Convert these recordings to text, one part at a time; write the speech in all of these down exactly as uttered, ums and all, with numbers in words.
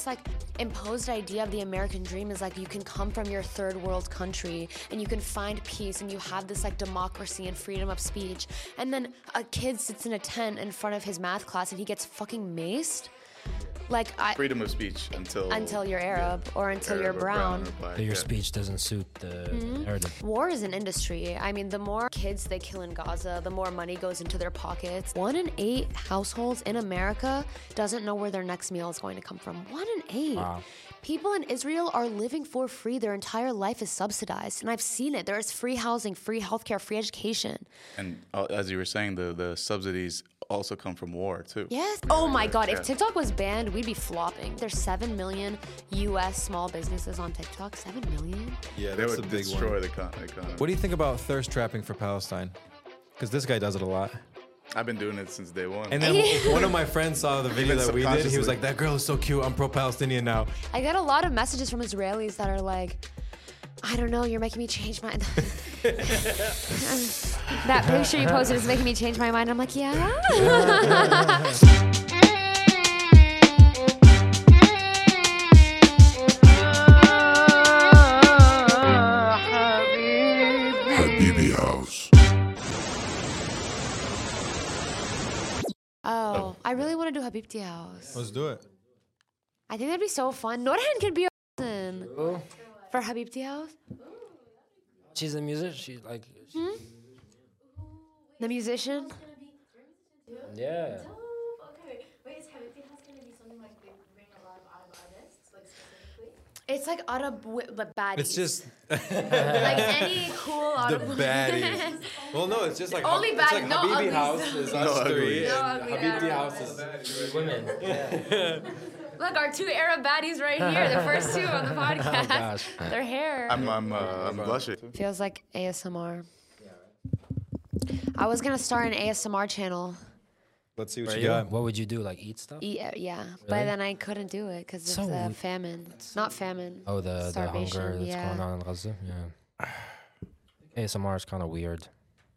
this like imposed idea of the American dream is like you can come from your third world country and you can find peace and you have this like democracy and freedom of speech. And then a kid sits in a tent in front of his math class and he gets fucking maced. Like I, freedom of speech until until you're Arab yeah, or until Arab you're brown. brown but your yeah. speech doesn't suit the, mm-hmm. the narrative. War is an industry. I mean, the more kids they kill in Gaza, the more money goes into their pockets. One in eight households in America doesn't know where their next meal is going to come from. One in eight. Wow. People in Israel are living for free. Their entire life is subsidized. And I've seen it. There's free housing, free healthcare, free education. And uh, as you were saying, the, the subsidies also come from war, too. Yes. Oh, my God. Yeah. If TikTok was banned, we'd be flopping. There's seven million U S small businesses on TikTok. seven million? Yeah, they that's would a big destroy one. the economy. What do you think about thirst trapping for Palestine? Because this guy does it a lot. I've been doing it since day one. And then one of my friends saw the video that we did. He was like, that girl is so cute. I'm pro-Palestinian now. I get a lot of messages from Israelis that are like, I don't know, you're making me change my... that picture you posted is making me change my mind. I'm like, yeah. Oh, I really want to do Habibti House. Let's do it. I think that'd be so fun. Norhan could be a person oh. for Habibti House. She's a musician. She's like she, hmm? The musician. Yeah. It's like Arab but baddies. It's just like any cool Arab. The baddies. Well, no, it's just like only it's baddies. like No Habibi uglies. House is No us ugly. three, No and ugly, Habibti yeah. House is women. Yeah. Look, our two Arab baddies right here. The first two on the podcast. Oh gosh. Their hair. I'm I'm uh, I'm blushing. Feels like A S M R. I was gonna start an A S M R channel. Let's see what Right, you got. What would you do? Like eat stuff? Yeah, yeah. But then I couldn't do it because So of the weird. famine. Not famine. Oh, the, the Starvation, hunger that's yeah. going on in Gaza? Yeah. A S M R is kind of weird.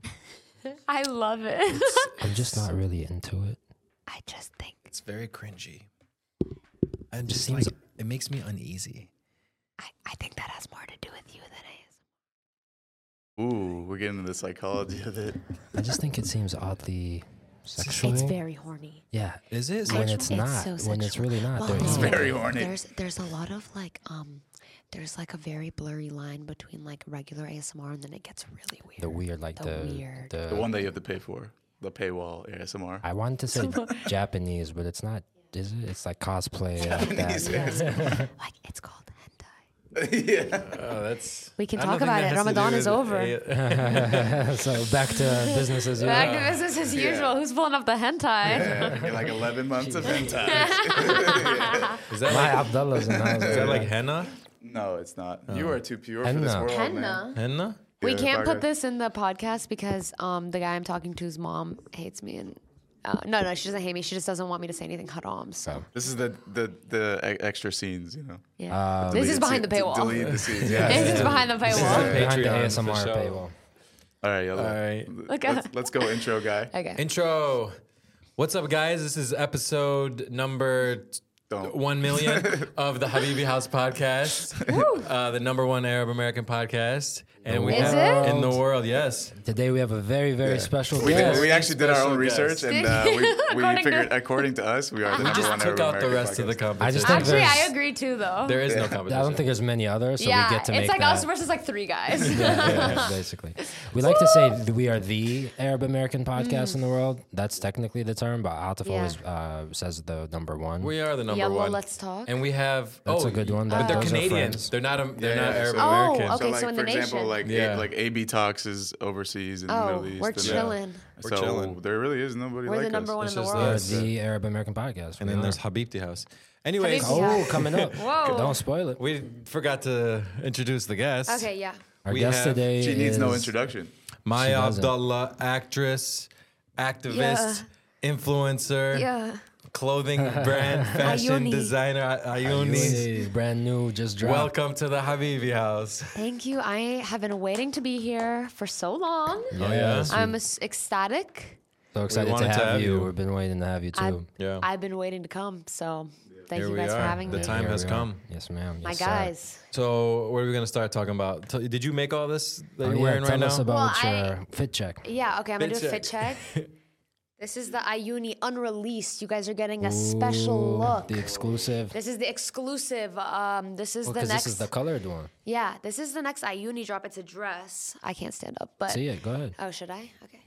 I love it. I'm just not really into it. I just think It's very cringy. And Just just seems- like, it makes me uneasy. I, I think that has more to do with you than A S M R. Ooh, we're getting into the psychology of it. I just think it seems oddly sexual. It's very horny. Yeah. Is it? When It's it's so not. When it's sexual. really not. Well, They're It's no, eating. very horny. There's there's a lot of like um there's like a very blurry line between like regular A S M R and then it gets really weird. The weird, like The the weird. the, The one that you have to pay for, the paywall A S M R. I wanted to say Japanese, but it's not. Is it? It's like cosplay. Like Japanese that. A S M R. Like it's called hentai. Yeah. Oh, that's. We can I don't talk think about that it. has to do Ramadan is with over. A- So back to business as usual. Back to business as usual. Who's pulling up the hentai? Yeah, get like eleven months of hentai. Is that My like, Abdullah's in the house. is that like henna? No, it's not. You are too pure for this Henna. world, Henna. man. Henna? We Yeah, can't Baga. put this in the podcast because um the guy I'm talking to's mom hates me and uh, no no she doesn't hate me. She just doesn't want me to say anything haram. So This is the the the e- extra scenes, you know. yeah, Um, this is Delete behind it- the paywall. Delete the scenes. Yeah. This is behind the paywall. Yeah. Behind the Patreon A S M R for the show. paywall. All right, yellow. All right. Let's, let's go intro guy. Okay. Intro. What's up, guys? This is episode number Don't. one million of the Habibi House podcast, uh, the number one Arab American podcast, and we Is have it? in the world. Yes, Today we have a very, very Yeah. special We, guest. did, we actually did our own Special research, guest. and uh, we, we According figured, to- according to us, we are the we number just one took Arab out the American rest of the podcast. competition. I just think Actually, there's- I agree too, though. There is no Yeah. competition. I don't think there's many others, so yeah, we get to it's make like that. us versus like three guys. Yeah, yeah, basically. We like to say that we are the Arab American podcast in the world. That's technically the term, but Atif Yeah. always uh, says the number one. We are the number Yeah, well, one. let's talk. And we have. That's oh, a good one. But That- they're those are Canadians. friends. They're not. A, they're Yeah, not Arab so- Oh, American. okay. So, like, so in for the example, nation. like Yeah. A, like A B Talks is overseas in the Oh, Middle East. we're and, uh, chilling. We're so chilling. there really is nobody We're like the number us. one It's in the just We world. are us. the Arab American podcast. And We then are. there's Habibti House. Anyways, Habibti Oh, Yeah. coming up. Whoa. Don't spoil it. we forgot to introduce the guest. Okay, yeah. Our we guest have- today She needs is no introduction. Maya doesn't. Abdullah, actress, activist, influencer, Yeah. clothing brand, fashion Ayuni. designer, Ayuni. Ayuni, brand new, just dropped. Welcome to the Habibi House. Thank you. I have been waiting to be here for so long. Yes, I'm s- ecstatic. so excited to wanted have, to have you. you. We've been waiting to have you too. I've, Yeah. I've been waiting to come. So Thank Here you we guys for are. having The me. time Here has we are. come. Yes, ma'am. My Yes, sir. guys. So what are we gonna start talking about? T- Did you make all this that Oh, you're yeah, wearing tell right us now? about Well, your I- fit check. Yeah, okay, I'm gonna Fit do a fit check. check. This is the Ayuni unreleased. You guys are getting a special Ooh, look. The exclusive. This is the exclusive. Um, this is the Because next. this is the colored one. Yeah, this is the next Ayuni drop. It's a dress. I can't stand up, but See it. Go ahead. oh, should I? Okay.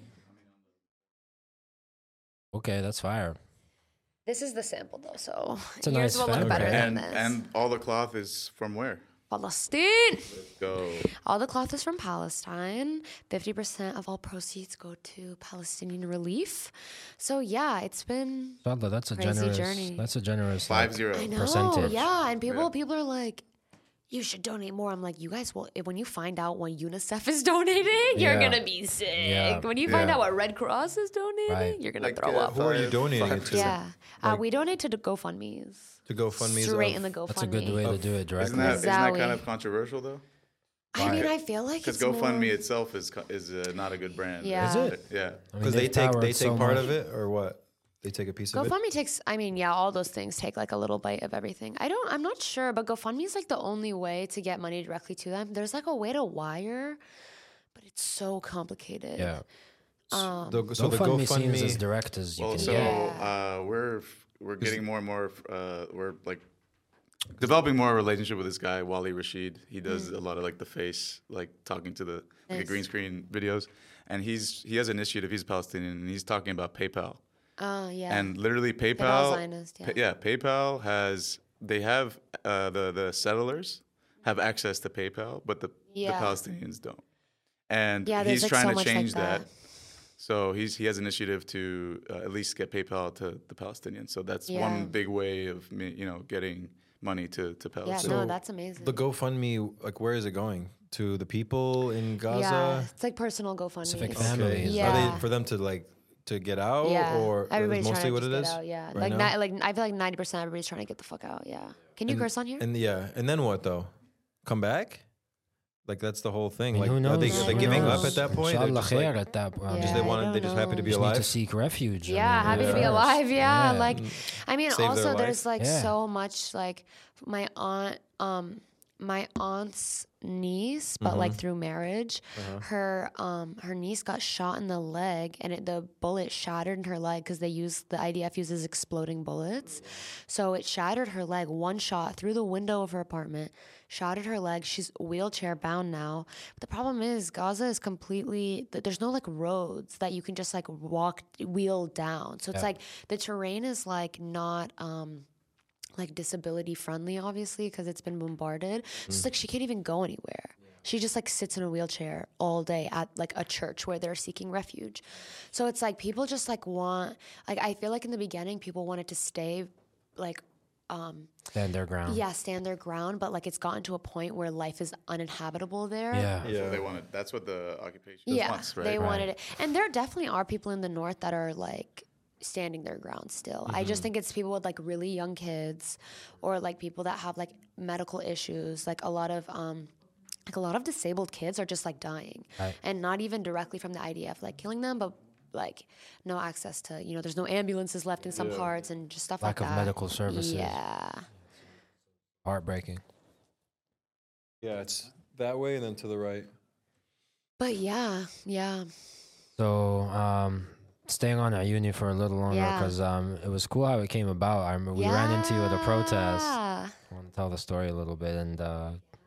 Okay, that's fire. This is the sample though, so It's a yours nice will look fabric. better And than this. and all the cloth is from where? Palestine. Go. All the cloth is from Palestine. fifty percent of all proceeds go to Palestinian relief. So yeah, it's been Inshallah, that's a Crazy generous. journey. That's a generous. Five like, zero. I know, percentage. yeah, and people Yeah. people are like, you should donate more. I'm like, you guys will when you find out when UNICEF is donating, you're Yeah. gonna be sick. Yeah. When you find Yeah. out what Red Cross is donating, Right. you're gonna Like, throw uh, up. Who are you Five- donating five it to? percent. Yeah, uh, we donate to the GoFundMe's. To GoFundMe's Straight of- in the GoFundMe. That's a good way to do it directly. Isn't that, isn't that Zowie. kind of controversial though? I mean, I feel like Because it's GoFundMe more, itself is co- is uh, not a good brand. Yeah. Is it? Yeah. I mean, Because they they've take powered they take so part much. of it or what? They take a piece of it. GoFundMe takes. I mean, yeah, all those things take like a little bite of everything. I don't. I'm not sure, but GoFundMe is like the only way to get money directly to them. There's like a way to wire, but it's so complicated. Yeah. Um, The- so the GoFundMe seems GoFundMe. as direct as you Well, can so get. Yeah. uh, we're we're getting more and more. Uh, we're like developing more a relationship with this guy Wally Rashid. He does Mm. a lot of like the face, like talking to the like a Nice. green screen videos, and he's he has an initiative. He's Palestinian, and he's talking about PayPal. Oh yeah. And literally all PayPal, Zionist, yeah. Pa- yeah, PayPal has they have uh, the the settlers have access to PayPal, but the, Yeah. the Palestinians don't. And Yeah, there's, he's like, trying so to much like change that. that. So he's he has an initiative to uh, at least get PayPal to the Palestinians. So that's Yeah. one big way of me, you know, getting money to to yeah. Palestine. No, that's amazing. The GoFundMe, like, where is it going? To the people in Gaza? Yeah, it's like personal GoFundMe. Specific It's- family. Okay. Families. Yeah. Are they for them to like to get out, Yeah, or everybody's that's mostly trying what to it just is? get out. Yeah, right like now? ni- like I feel like ninety percent everybody's trying to get the fuck out. Yeah. Can you And- curse on here? And yeah, and then what though? Come back? Like that's the whole thing. I mean, Like who knows? are they, are they Who giving knows? up at that point? They're Inshallah just like, khair at that point. Yeah. just they I want they don't just happy to know. be Just need to alive. seek refuge. I Yeah, mean, happy to be first. alive. Yeah, Yeah. like I mean, Save their also life. there's like Yeah. so much like my aunt, um, my aunt's niece, but Mm-hmm. like through marriage, Uh-huh. her um her niece got shot in the leg, and it, the bullet shattered in her leg because they use the I D F uses exploding bullets, so it shattered her leg. One shot through the window of her apartment, shattered her leg. She's wheelchair bound now. But the problem is Gaza is completely th- there's no like roads that you can just like walk wheel down. So it's Yeah. like the terrain is like not um like disability friendly, obviously, because it's been bombarded. So it's like she can't even go anywhere. She just like sits in a wheelchair all day at like a church where they're seeking refuge. So it's like people just like want like I feel like in the beginning people wanted to stay like um Stand their ground. yeah, stand their ground, but like it's gotten to a point where life is uninhabitable there. Yeah. That's Yeah. what they wanted. That's what the occupation Yeah, wants, right? they Right. wanted it. And there definitely are people in the north that are like standing their ground still. I Mm-hmm. just think it's people with like really young kids or like people that have like medical issues. Like a lot of um like a lot of disabled kids are just like dying. Right. And not even directly from the I D F like killing them, but like no access to, you know, there's no ambulances left in some Yeah. parts and just stuff Lack like of that. medical services. Yeah. Heartbreaking. Yeah, it's that way and then to the right. But yeah, yeah. So, um, staying on our uni for a little longer Yeah. because um, it was cool how it came about. I remember we ran into you at a protest. Yeah. I want to tell the story a little bit, and uh,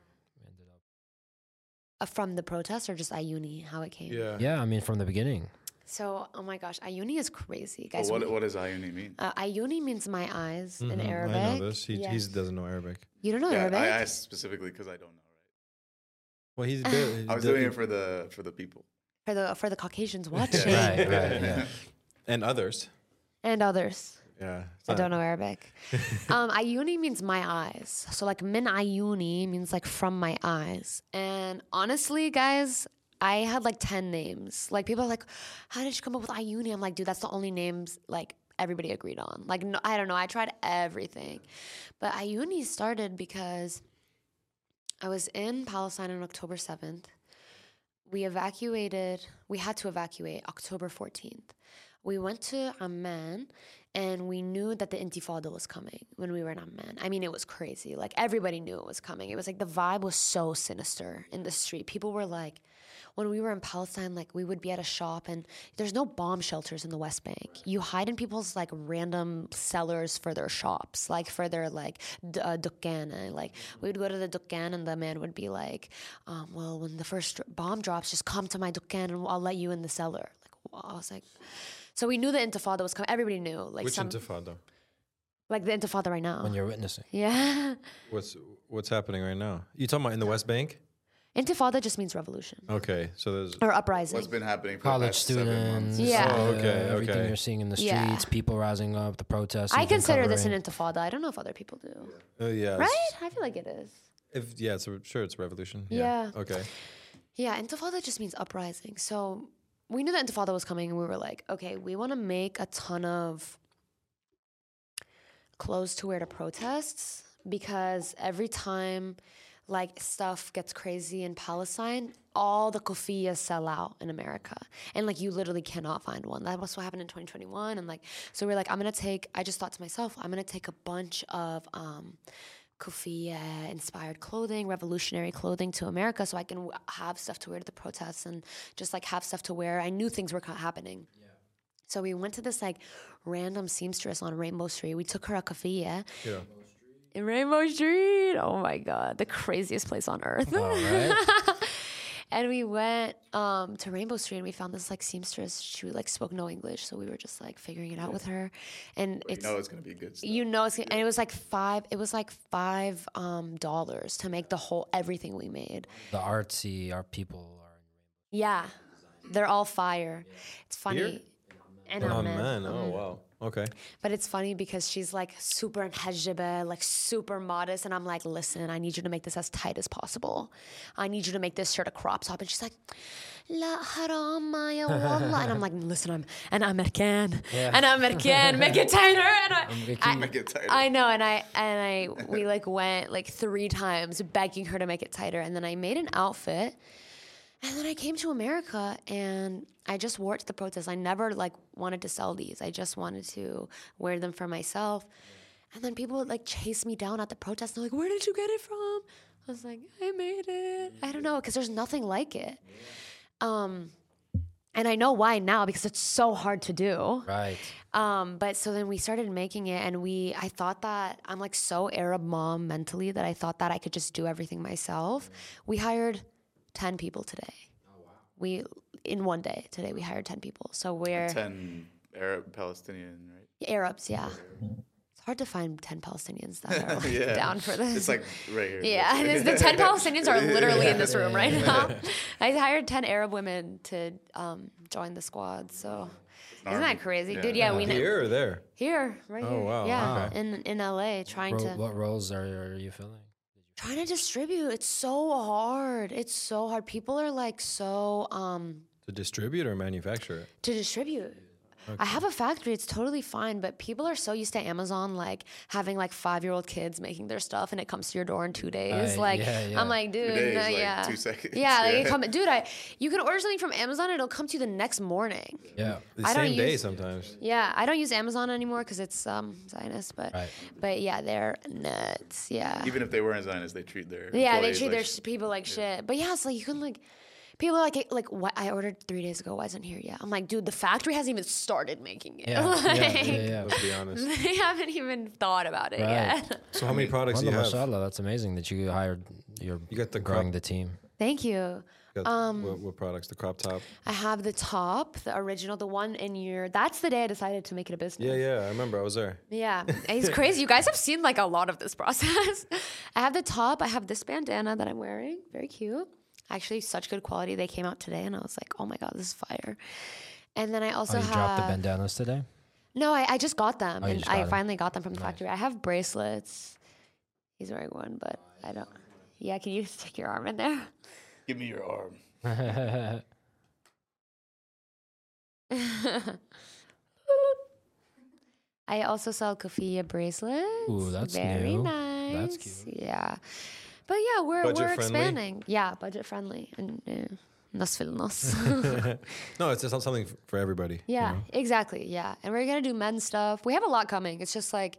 Uh, from the protest or just Ayuni, how it came? Yeah. yeah, I mean from the beginning. So, oh my gosh, Ayuni is crazy, Well, guys. what we- what does Ayuni mean? uh, Ayuni means my eyes in Mhm, Arabic. I know this. He Yeah. he doesn't know Arabic. You don't know yeah, Arabic? I asked specifically because I don't know. Well, he's barely, Right? I was doing it for the for the people. for the for the Caucasians watching Right, right, yeah. and others. and others. Yeah. it's I not- don't know Arabic. um, Ayuni means my eyes. So like min Ayuni means like from my eyes. And honestly, guys, I had like ten names. Like people are like, how did you come up with Ayuni? I'm like, dude, that's the only names like everybody agreed on. Like no, I don't know. I tried everything, but Ayuni started because I was in Palestine on October seventh. We evacuated. We had to evacuate October fourteenth. we went to Amman, and we knew that the Intifada was coming when we were in Amman. I mean, it was crazy. Like, everybody knew it was coming. It was like the vibe was so sinister in the street. People were like, when we were in Palestine, like, we would be at a shop, and there's no bomb shelters in the West Bank. You hide in people's, like, random cellars for their shops, like, for their, like, d- uh, dukkan. And, like, we would go to the dukkan, and the man would be like, um, well, when the first bomb drops, just come to my dukkan, and I'll let you in the cellar. Like, well, I was like... So we knew the Intifada was coming. Everybody knew. Like Which some, Intifada? Like the Intifada right now. When you're witnessing. Yeah. What's what's happening right now? You talking about in the West Bank? Intifada just means revolution. Okay, so there's Or uprising. What's been happening for College the past seven students. months? Yeah. Oh, okay, uh, Everything okay. you're seeing in the streets, Yeah. people rising up, the protests. I you've been consider this an covering. Intifada. I don't know if other people do. uh, yeah, it's- Right? I feel like it is. If yeah, it's a, sure it's a revolution. Yeah. Okay. Yeah, Intifada just means uprising. So we knew that Intifada was coming, and we were like, okay, we want to make a ton of clothes to wear to protests, because every time like stuff gets crazy in Palestine, all the kufiyas sell out in America, and like you literally cannot find one. That was what happened in twenty twenty-one, and like so we're like, I'm gonna take. I just thought to myself, I'm gonna take a bunch of um, kufiya inspired clothing, revolutionary clothing to America, so I can w- have stuff to wear to the protests and just like have stuff to wear. I knew things were ca- happening. So we went to this like random seamstress on Rainbow Street. We took her a kufiya. Yeah. In Rainbow Street. Oh my God, the craziest place on earth. All right. And we went um, to Rainbow Street, and we found this like seamstress. She like spoke no English, so we were just like figuring it out with her. And You it's know it's gonna be good stuff. you know, it's, and it was like five. It was like five um, dollars to make the whole everything we made. The artsy art people are. Yeah, they're all fire. It's funny. Here? And Oh Amman. man. Oh wow. Okay. But it's funny because she's like super hajjaba, like super modest. And I'm like, listen, I need you to make this as tight as possible. I need you to make this shirt a crop top. And she's like, la haram ya wallah. And I'm like, listen, I'm an American. Yeah. An American. Make it tighter. And I, I, Make it tighter. I know. And I, and I, we like went like three times begging her to make it tighter. And then I made an outfit. And then I came to America, and I just wore it to the protest. I never like wanted to sell these. I just wanted to wear them for myself. And then people would like chase me down at the protest. They're like, "Where did you get it from?" I was like, "I made it." I don't know, because there's nothing like it. Um, and I know why now, because it's so hard to do. Right. Um, but so then we started making it, and we, I thought that I'm like so Arab mom mentally that I thought that I could just do everything myself. We hired ten people today. We, in one day today, we hired ten people. So we're Ten Arab Palestinian, right? Arabs, yeah. It's hard to find ten Palestinians that are like, Yeah. down for this. It's like right here. Yeah, and the ten Palestinians are literally in this room right now. I hired ten Arab women to um, join the squad. So isn't army. that crazy, Yeah. dude? Yeah, we know Here or there? here, right Oh, here. wow, Yeah, okay. in in L A, trying Ro- to what roles are, are you filling? trying to distribute. It's so hard. It's so hard. People are like so um To distribute or manufacture it? to distribute. I have a factory. It's totally fine, but people are so used to Amazon, like having like five-year-old kids making their stuff, and it comes to your door in two days. Uh, like yeah, yeah. I'm like, dude, days, no, like, yeah, two seconds. Yeah, like, it Yeah. come, dude. I you can order something from Amazon, it'll come to you the next morning. Yeah. The I don't same day use- sometimes. Yeah, I don't use Amazon anymore because it's um Zionist, but Right. but yeah, they're nuts. Yeah, Even if they weren't Zionists, they treat their yeah, they employees treat like their sh- people like shit. But yeah, it's like you can like. People are like, like, what? I ordered three days ago. Why isn't it here yet? I'm like, dude, the factory hasn't even started making it. Yeah. yeah, Like, yeah, yeah. Let's be honest. They haven't even thought about it Right. yet. So how many products do Wallah, you have? mashallah, that's amazing that you hired. You're You got the growing crop- the team. Thank you. Got Um, what, what products? The crop top. I have the top, the original, the one in your. That's the day I decided to make it a business. Yeah, yeah. I remember. I was there. Yeah, it's crazy. You guys have seen like a lot of this process. I have the top. I have this bandana that I'm wearing. Very cute. Actually, such good quality. They came out today, and I was like, oh my god, this is fire. And then I also Oh, you have. dropped the bandanas today? No, I, I just got them, Oh, you and just I got 'em. finally got them from the factory. I have bracelets. He's wearing one, but I don't. Yeah, can you stick your arm in there? Give me your arm. I also sell kafia bracelets. Ooh, that's very new. nice. That's cute. Yeah, but yeah, we're Budget we're friendly? expanding. Yeah, budget friendly and uh, Nas fil nas. No, it's just something for everybody. Yeah, you know? exactly. Yeah, and we're gonna do men's stuff. We have a lot coming. It's just like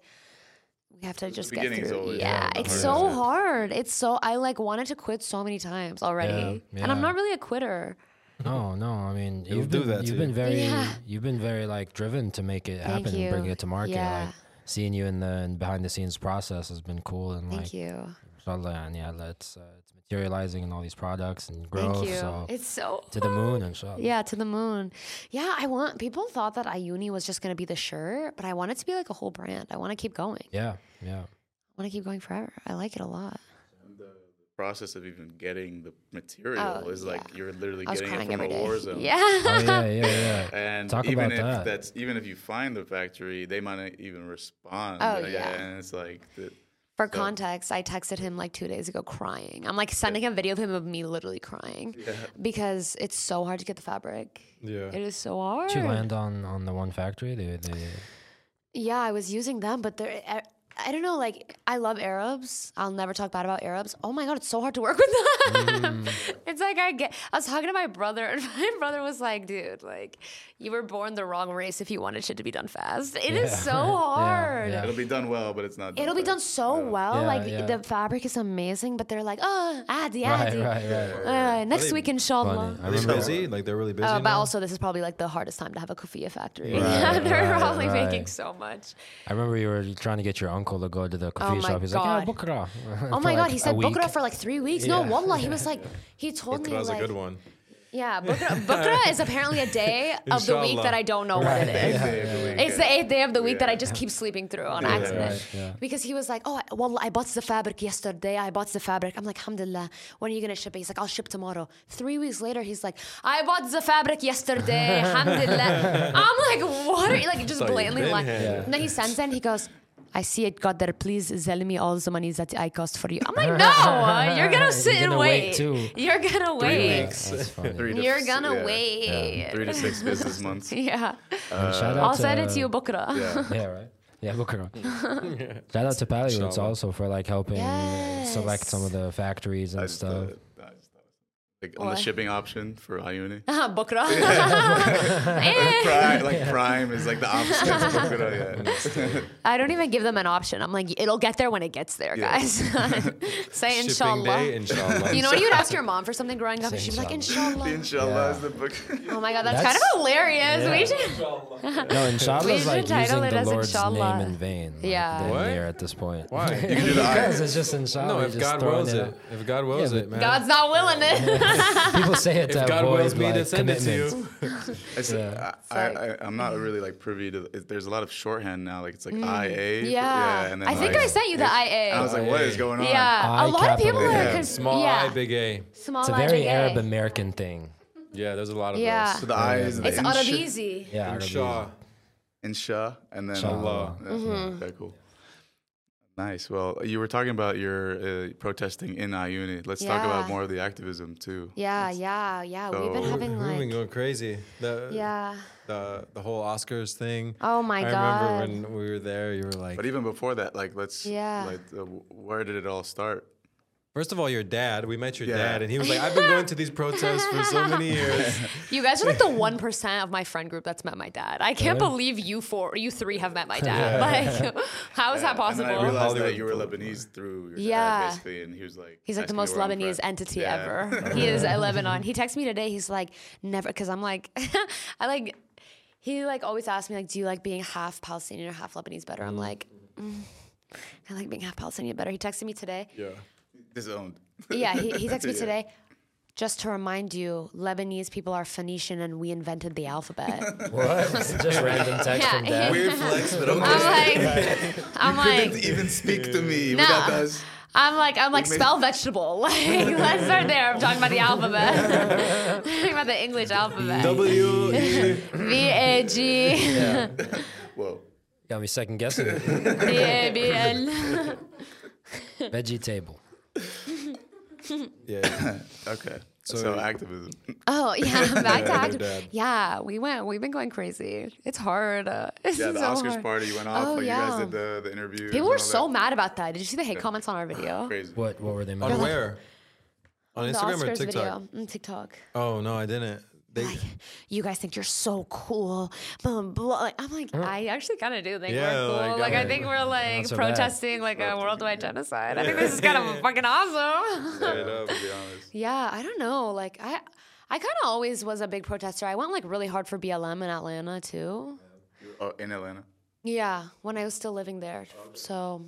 we have to just get beginning is through. always Yeah, hard. it's Hard. so Yeah. hard. It's so I like wanted to quit so many times already, Yeah, and I'm yeah. not really a quitter. No, no. I mean, It'll you've do been that to you've you. been very Yeah. you've been very like driven to make it Thank happen and bring you. it to market. Yeah. Like seeing you in the in behind the scenes process has been cool and Thank like you. inshallah, and yeah, it's uh, it's materializing in all these products and growth. Thank you. So It's so to the moon, inshallah. Yeah, to the moon. Yeah, I want people thought that Ayuni was just gonna be the shirt, but I want it to be like a whole brand. I want to keep going. Yeah, yeah. I want to keep going forever. I like it a lot. Process of even getting the material Oh, is like yeah. you're literally I was getting it crying from every a day. war zone. Yeah. Oh yeah, yeah, yeah. And Talk even about if that. that's even if you find the factory, they might not even respond. Oh, Uh, yeah. And it's like the, For So- context, I texted him like two days ago crying. I'm like sending a video of him of me literally crying because it's so hard to get the fabric. Yeah. It is so hard. Did you land on on the one factory? The, the, Yeah, I was using them, but they're. I, I don't know, like, I love Arabs. I'll never talk bad about Arabs. Oh my God, it's so hard to work with them. Mm. It's like I get, I was talking to my brother, and my brother was like, dude, like, you were born the wrong race if you wanted shit to be done fast. It is Yeah. so Yeah, hard. yeah. it'll be done well, but it's not. It'll be done so well. Yeah, like, yeah. the fabric is amazing, but they're like, oh, adi, right, adi. right, right. Uh, next they week, inshallah. Funny. I Are they remember- busy? Like they're really busy Uh, but now? also, this is probably like the hardest time to have a kufiyah factory. Right, they're right, probably right. making so much. I remember you were trying to get your uncle to go to the coffee Oh my shop. He's God. like, yeah, bukra. Oh For my like God, he a said week. Bukra for like three weeks. No, Yeah. wallah, he was like, he told me Bukra's like, a good one. yeah, Bukra, Bukra is apparently a day of the week Inshallah. that I don't know what it is. It's the eighth day of the week that I just keep sleeping through on accident. right, yeah. Because he was like, oh, wallah, I bought the fabric yesterday. I bought the fabric. I'm like, alhamdulillah, when are you going to ship it? He's like, I'll ship tomorrow. Three weeks later, he's like, I bought the fabric yesterday. Alhamdulillah. I'm like, what are you, like, just Thought you'd blatantly been lying. here. And then he sends it and he goes, I see it got there. Please sell me all the money that I cost for you. I'm like, no, you're gonna sit You're and gonna wait wait. too. You're gonna wait. weeks. That's funny. Three to You're s- gonna yeah. wait. Three to six business months. Yeah. And shout out I'll to, send it to you, Bukra. Yeah. Yeah, right. Yeah, bukra. Shout out to Pallywood's Inshallah. also for like helping select Yes. some of the factories and I just, stuff. uh, I just- like on the What? shipping option for Ayuni. Bukra. Prime, like Prime is like the opposite of Bukra, yeah. I don't even give them an option. I'm like, it'll get there when it gets there, Yeah. guys. Say Shipping inshallah. day, inshallah. You know when you'd ask your mom for something growing up, and Say she'd be like, The inshallah. Inshallah Yeah. is the book. Oh my God, that's, That's- kind of hilarious. yeah. We should. No, inshallah We is should like title using it the as Lord's inshallah. name in vain. Like, Yeah. damn What? near at this point. Why? You can do the Because eye. it's just inshallah. No, you're if just God throwing wills it, out. if God wills Yeah, it, man. God's not willing it. People say it to if God avoid wills me like, to send it to commitment. you. It's, Yeah. I, I, I, I'm not really like privy to. It, there's a lot of shorthand now. Like it's like I A. Mm. Yeah. and then I think like, I sent you the I A. I was like, what is going on? Yeah, I a lot of people capital are A. con- Small yeah. I, big A. Small It's a I, very big A. Arab American thing. Yeah, there's a lot of Yeah. those. So the I is the It's insha- Arabizi. Yeah, Arabic. Insha. Insha, and then Inshallah. Yeah. Mm-hmm. Okay, cool. Nice. Well, you were talking about your uh, protesting in Ayuni. Let's talk about Yeah. more of the activism too. Yeah, yeah, yeah. We've been So- having We've been like, going crazy. The, yeah. the the whole Oscars thing. Oh my I God. remember when we were there, you were like, But even before that, like, let's. Yeah. Like, uh, where did it all start? first of all, your dad. We met your Yeah. dad, and he was like, I've been going to these protests for so many years. You guys are like the one percent of my friend group that's met my dad. I can't Really? believe you four, you three have met my dad. Like, how is that And possible? then I realized Hollywood that you were Lebanese through your Yeah. dad, basically, and he was like. He's like the asking me most where I'm Lebanese from. entity Yeah. ever. He is at Lebanon. He texted me today. He's like, never, because I'm like, I like, he like always asks me like, do you like being half Palestinian or half Lebanese better? I'm like, mm, I like being half Palestinian better. He texted me today. Yeah. Disowned. Yeah, he, he texted me Yeah. today. Just to remind you, Lebanese people are Phoenician and we invented the alphabet. What? Just random text Yeah, from dad. Weird flex, but okay. I'm like, I'm Couldn't like, even speak to me No. without us. I'm like, I'm like, made- spell vegetable. Like, let's start there. I'm talking about the alphabet. talking about the English alphabet. W. E. V A G Whoa. Got me second guessing it. B A B L. Veggie table. Yeah. Okay. So, So- activism. Oh yeah, back to Yeah, act- their dad. Yeah, we went. We've been going crazy. It's hard. Uh, it's Yeah, the so Oscars hard. party. You went off. Oh, like you yeah. guys did the, the interview. People were so mad about that. Did you see the hate comments on our video? Crazy. What? What were they? On making? where? On the Instagram or Oscars TikTok? video on TikTok. Oh no, I didn't. They, Like, you guys think you're so cool. Blah, blah, blah. Like, I'm like, I actually kind of do think Yeah, we're cool. like, Like, I uh, think we're like Not so bad. protesting like a worldwide genocide. I think this is kind of fucking awesome. Straight up, to be honest. Yeah, I don't know. Like, I, I kind of always was a big protester. I went like really hard for B L M in Atlanta too. Oh, in Atlanta. Yeah, when I was still living there. So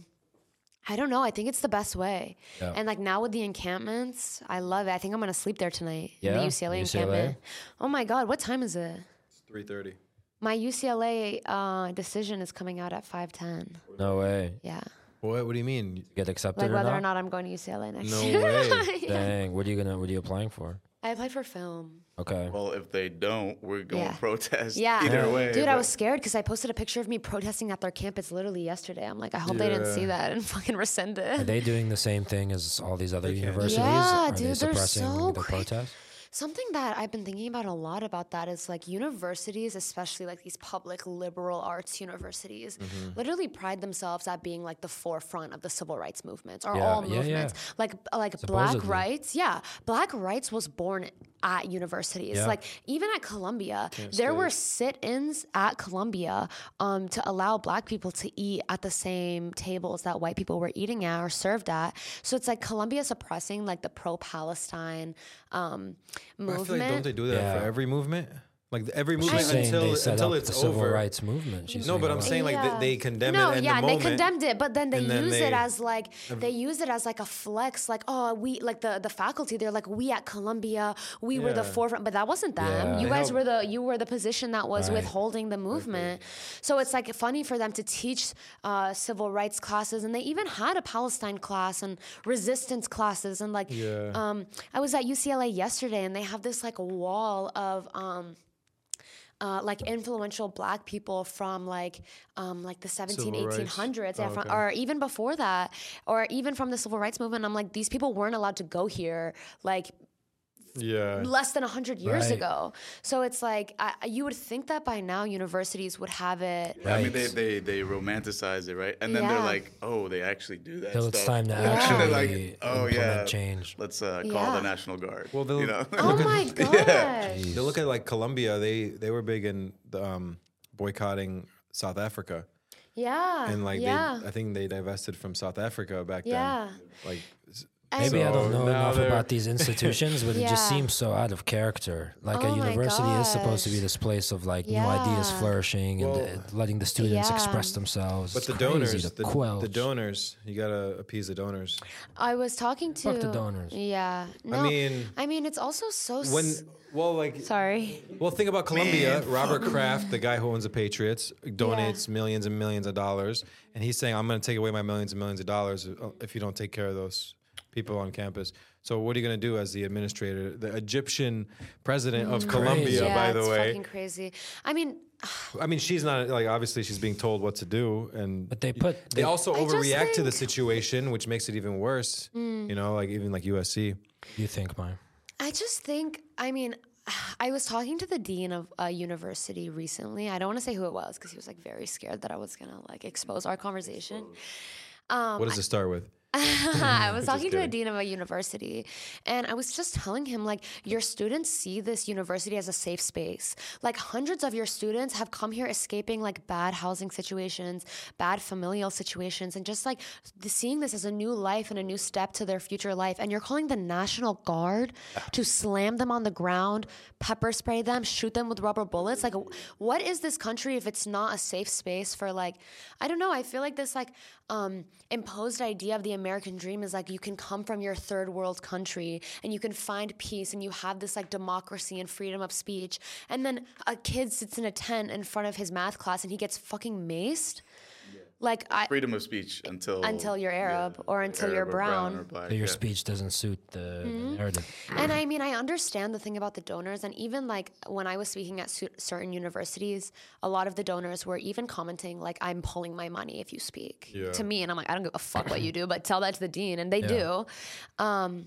I don't know. I think it's the best way. Yeah. And like now with the encampments, I love it. I think I'm gonna sleep there tonight. In Yeah? the U C L A U C L A? encampment. Oh my God, what time is it? three thirty. My U C L A uh, decision is coming out at five ten. No way. Yeah. What? What do you mean? Get accepted Like or whether not? or not I'm going to U C L A next No year. way. Yeah. Dang. What are you gonna? What are you applying for? I applied for film. Okay. Well, if they don't, we're going to Yeah. protest Yeah. either way. Dude, I but- was scared because I posted a picture of me protesting at their campus literally yesterday. I'm like, I hope they didn't Yeah. see that and fucking rescind Are it. they doing the same thing as all these other They can't. universities? Yeah, are dude, they they're suppressing so the cra- protest? Something that I've been thinking about a lot about that is like universities, especially like these public liberal arts universities, Mm-hmm. literally pride themselves at being like the forefront of the civil rights movements or Yeah, all yeah, yeah. movements. Like like black Supposedly. rights, yeah, black rights was born at universities. Yeah. Like even at Columbia, there were sit-ins at Columbia um, to allow black people to eat at the same tables that white people were eating at or served at. So it's like Columbia suppressing like the pro-Palestine um, I movement. feel like don't they do that Yeah. for every movement? Like every She's movement saying until they set until up it's the civil over. rights movement. She's No, saying but a I'm lot. saying like Yeah. they, they condemn no, it in yeah, the and they moment. condemned it, but then they and then use they- it as like they use it as like a flex, like oh we like the the faculty they're like we at Columbia we were the Yeah. forefront, but that wasn't them. Yeah. You They guys help- were the you were the position that was Right. withholding the movement. So it's like funny for them to teach uh, civil rights classes, and they even had a Palestine class and resistance classes, and like Yeah. um, I was at U C L A yesterday, and they have this like wall of. Um, uh, like influential black people from like um, like the seventeen, Civil eighteen rights? hundreds, yeah, Oh, from, okay. or even before that, or even from the civil rights movement. I'm like, these people weren't allowed to go here like Yeah. less than one hundred years Right. ago. So it's like, I, you would think that by now universities would have it. I mean, they, Right. they, they romanticize it, right? And then Yeah. they're like, oh, they actually do that Till stuff. it's time to And they're actually like, oh, implement yeah, change. let's uh, call Yeah. the National Guard. Well, they'll- you know? Oh my gosh. They look at like Colombia. They they were big in the, um, boycotting South Africa, Yeah. and like yeah. they I think they divested from South Africa back Yeah. then. Like s- Maybe I don't So know now enough they're- about these institutions, but it just Yeah. seems so out of character. Like Oh a my university is supposed to be gosh. this place of like new ideas Yeah. flourishing and Well, uh, letting the students Yeah. express themselves. but It's the crazy donors, to the, quelch. the donors, you gotta appease the donors. I was talking to. Fuck the donors. Yeah. No, mean- I mean, it's also so. When s- well, like Sorry. well, think about Colombia. Robert Kraft, the guy who owns the Patriots, donates Yeah. millions and millions of dollars, and he's saying, "I'm going to take away my millions and millions of dollars if you don't take care of those people on campus." So what are you going to do as the administrator, the Egyptian president of Colombia, yeah, by the it's way? fucking crazy. I mean, I mean, she's not like obviously she's being told what to do, and But they put they also I just overreact to the think- situation, which makes it even worse. You know, like even like U S C. You think, Maya? I just think, I mean, I was talking to the dean of a university recently. I don't want to say who it was because he was like very scared that I was gonna like expose our conversation. Um, What does it start with? I was talking to a kidding. dean of a university, and I was just telling him, like, your students see this university as a safe space. Like, hundreds of your students have come here escaping, like, bad housing situations, bad familial situations, and just, like, th- seeing this as a new life and a new step to their future life. And you're calling the National Guard to slam them on the ground, pepper spray them, shoot them with rubber bullets? Like, what is this country if it's not a safe space for, like, I don't know. I feel like this, like, um, imposed idea of the American dream is like you can come from your third world country and you can find peace and you have this like democracy and freedom of speech, and then a kid sits in a tent in front of his math class and he gets fucking maced. Like I Freedom of speech until until you're Arab or until you're Arab or brown. or black. That your yeah. speech doesn't suit the, Mm-hmm. the narrative. And I mean, I understand the thing about the donors. And even like when I was speaking at su- certain universities, a lot of the donors were even commenting, like, I'm pulling my money if you speak Yeah. to me. And I'm like, I don't give a fuck what you do, but tell that to the dean. And they Yeah. do. Um,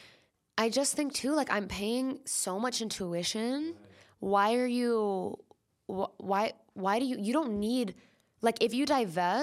I just think, too, like, I'm paying so much in tuition. Why are you, wh- why, why do you, you don't need, like, if you divest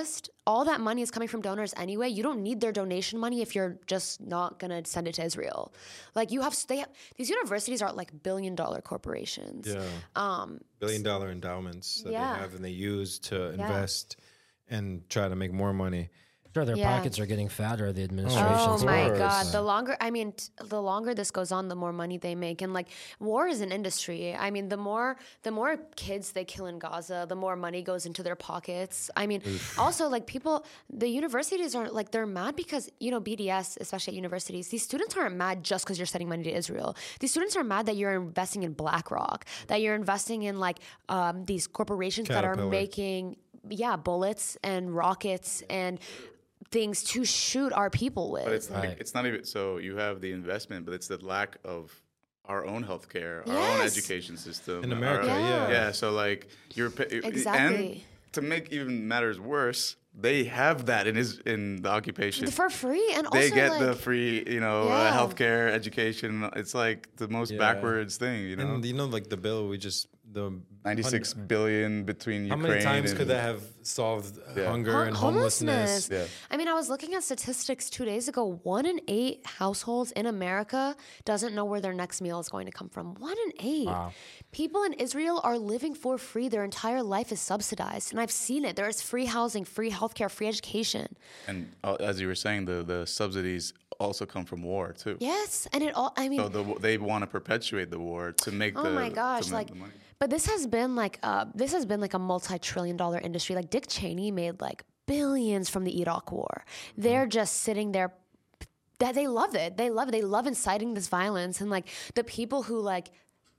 all that money is coming from donors anyway. You don't need their donation money if you're just not gonna send it to Israel. Like you have, they have, these universities are like billion dollar corporations. Yeah. Um, Billion dollar endowments that Yeah. they have and they use to Yeah. invest and try to make more money. Sure, their Yeah. pockets are getting fatter. The administration. Oh my course. God! The longer, I mean, t- the longer this goes on, the more money they make. And like, war is an industry. I mean, the more the more kids they kill in Gaza, the more money goes into their pockets. I mean, also like people, the universities aren't like they're mad because you know B D S, especially at universities, these students aren't mad just because you're sending money to Israel. These students are mad that you're investing in BlackRock, that you're investing in like um, these corporations that are Caterpillar. making yeah bullets and rockets and things to shoot our people with. But it's not, Right. it's not even so you have the investment, but it's the lack of our own healthcare, our own Yes. education system In our- America, Yeah. yeah. Yeah, so like you're pa- Exactly. and to make even matters worse, they have that in his in the occupation. For free, and also They get like, the free, you know, Yeah. uh, healthcare, education. It's like the most Yeah. backwards thing, you know. And you know, like the bill we just the Ninety-six billion between How Ukraine. many times and, could that have solved uh, Yeah. hunger Hom- and homelessness? Yeah. I mean, I was looking at statistics two days ago. One in eight households in America doesn't know where their next meal is going to come from. One in eight. Wow. People in Israel are living for free. Their entire life is subsidized. And I've seen it. There's free housing, free healthcare, free education. And uh, as you were saying, the the subsidies also come from war too. Yes. And it all, I mean, So the, they want to perpetuate the war to make the. oh my to gosh, make like, the money. but this has been like, uh, this has been like a multi-trillion dollar industry. Like Dick Cheney made like billions from the Iraq war. They're just sitting there. That they love it. They love it. They love inciting this violence. And like the people who like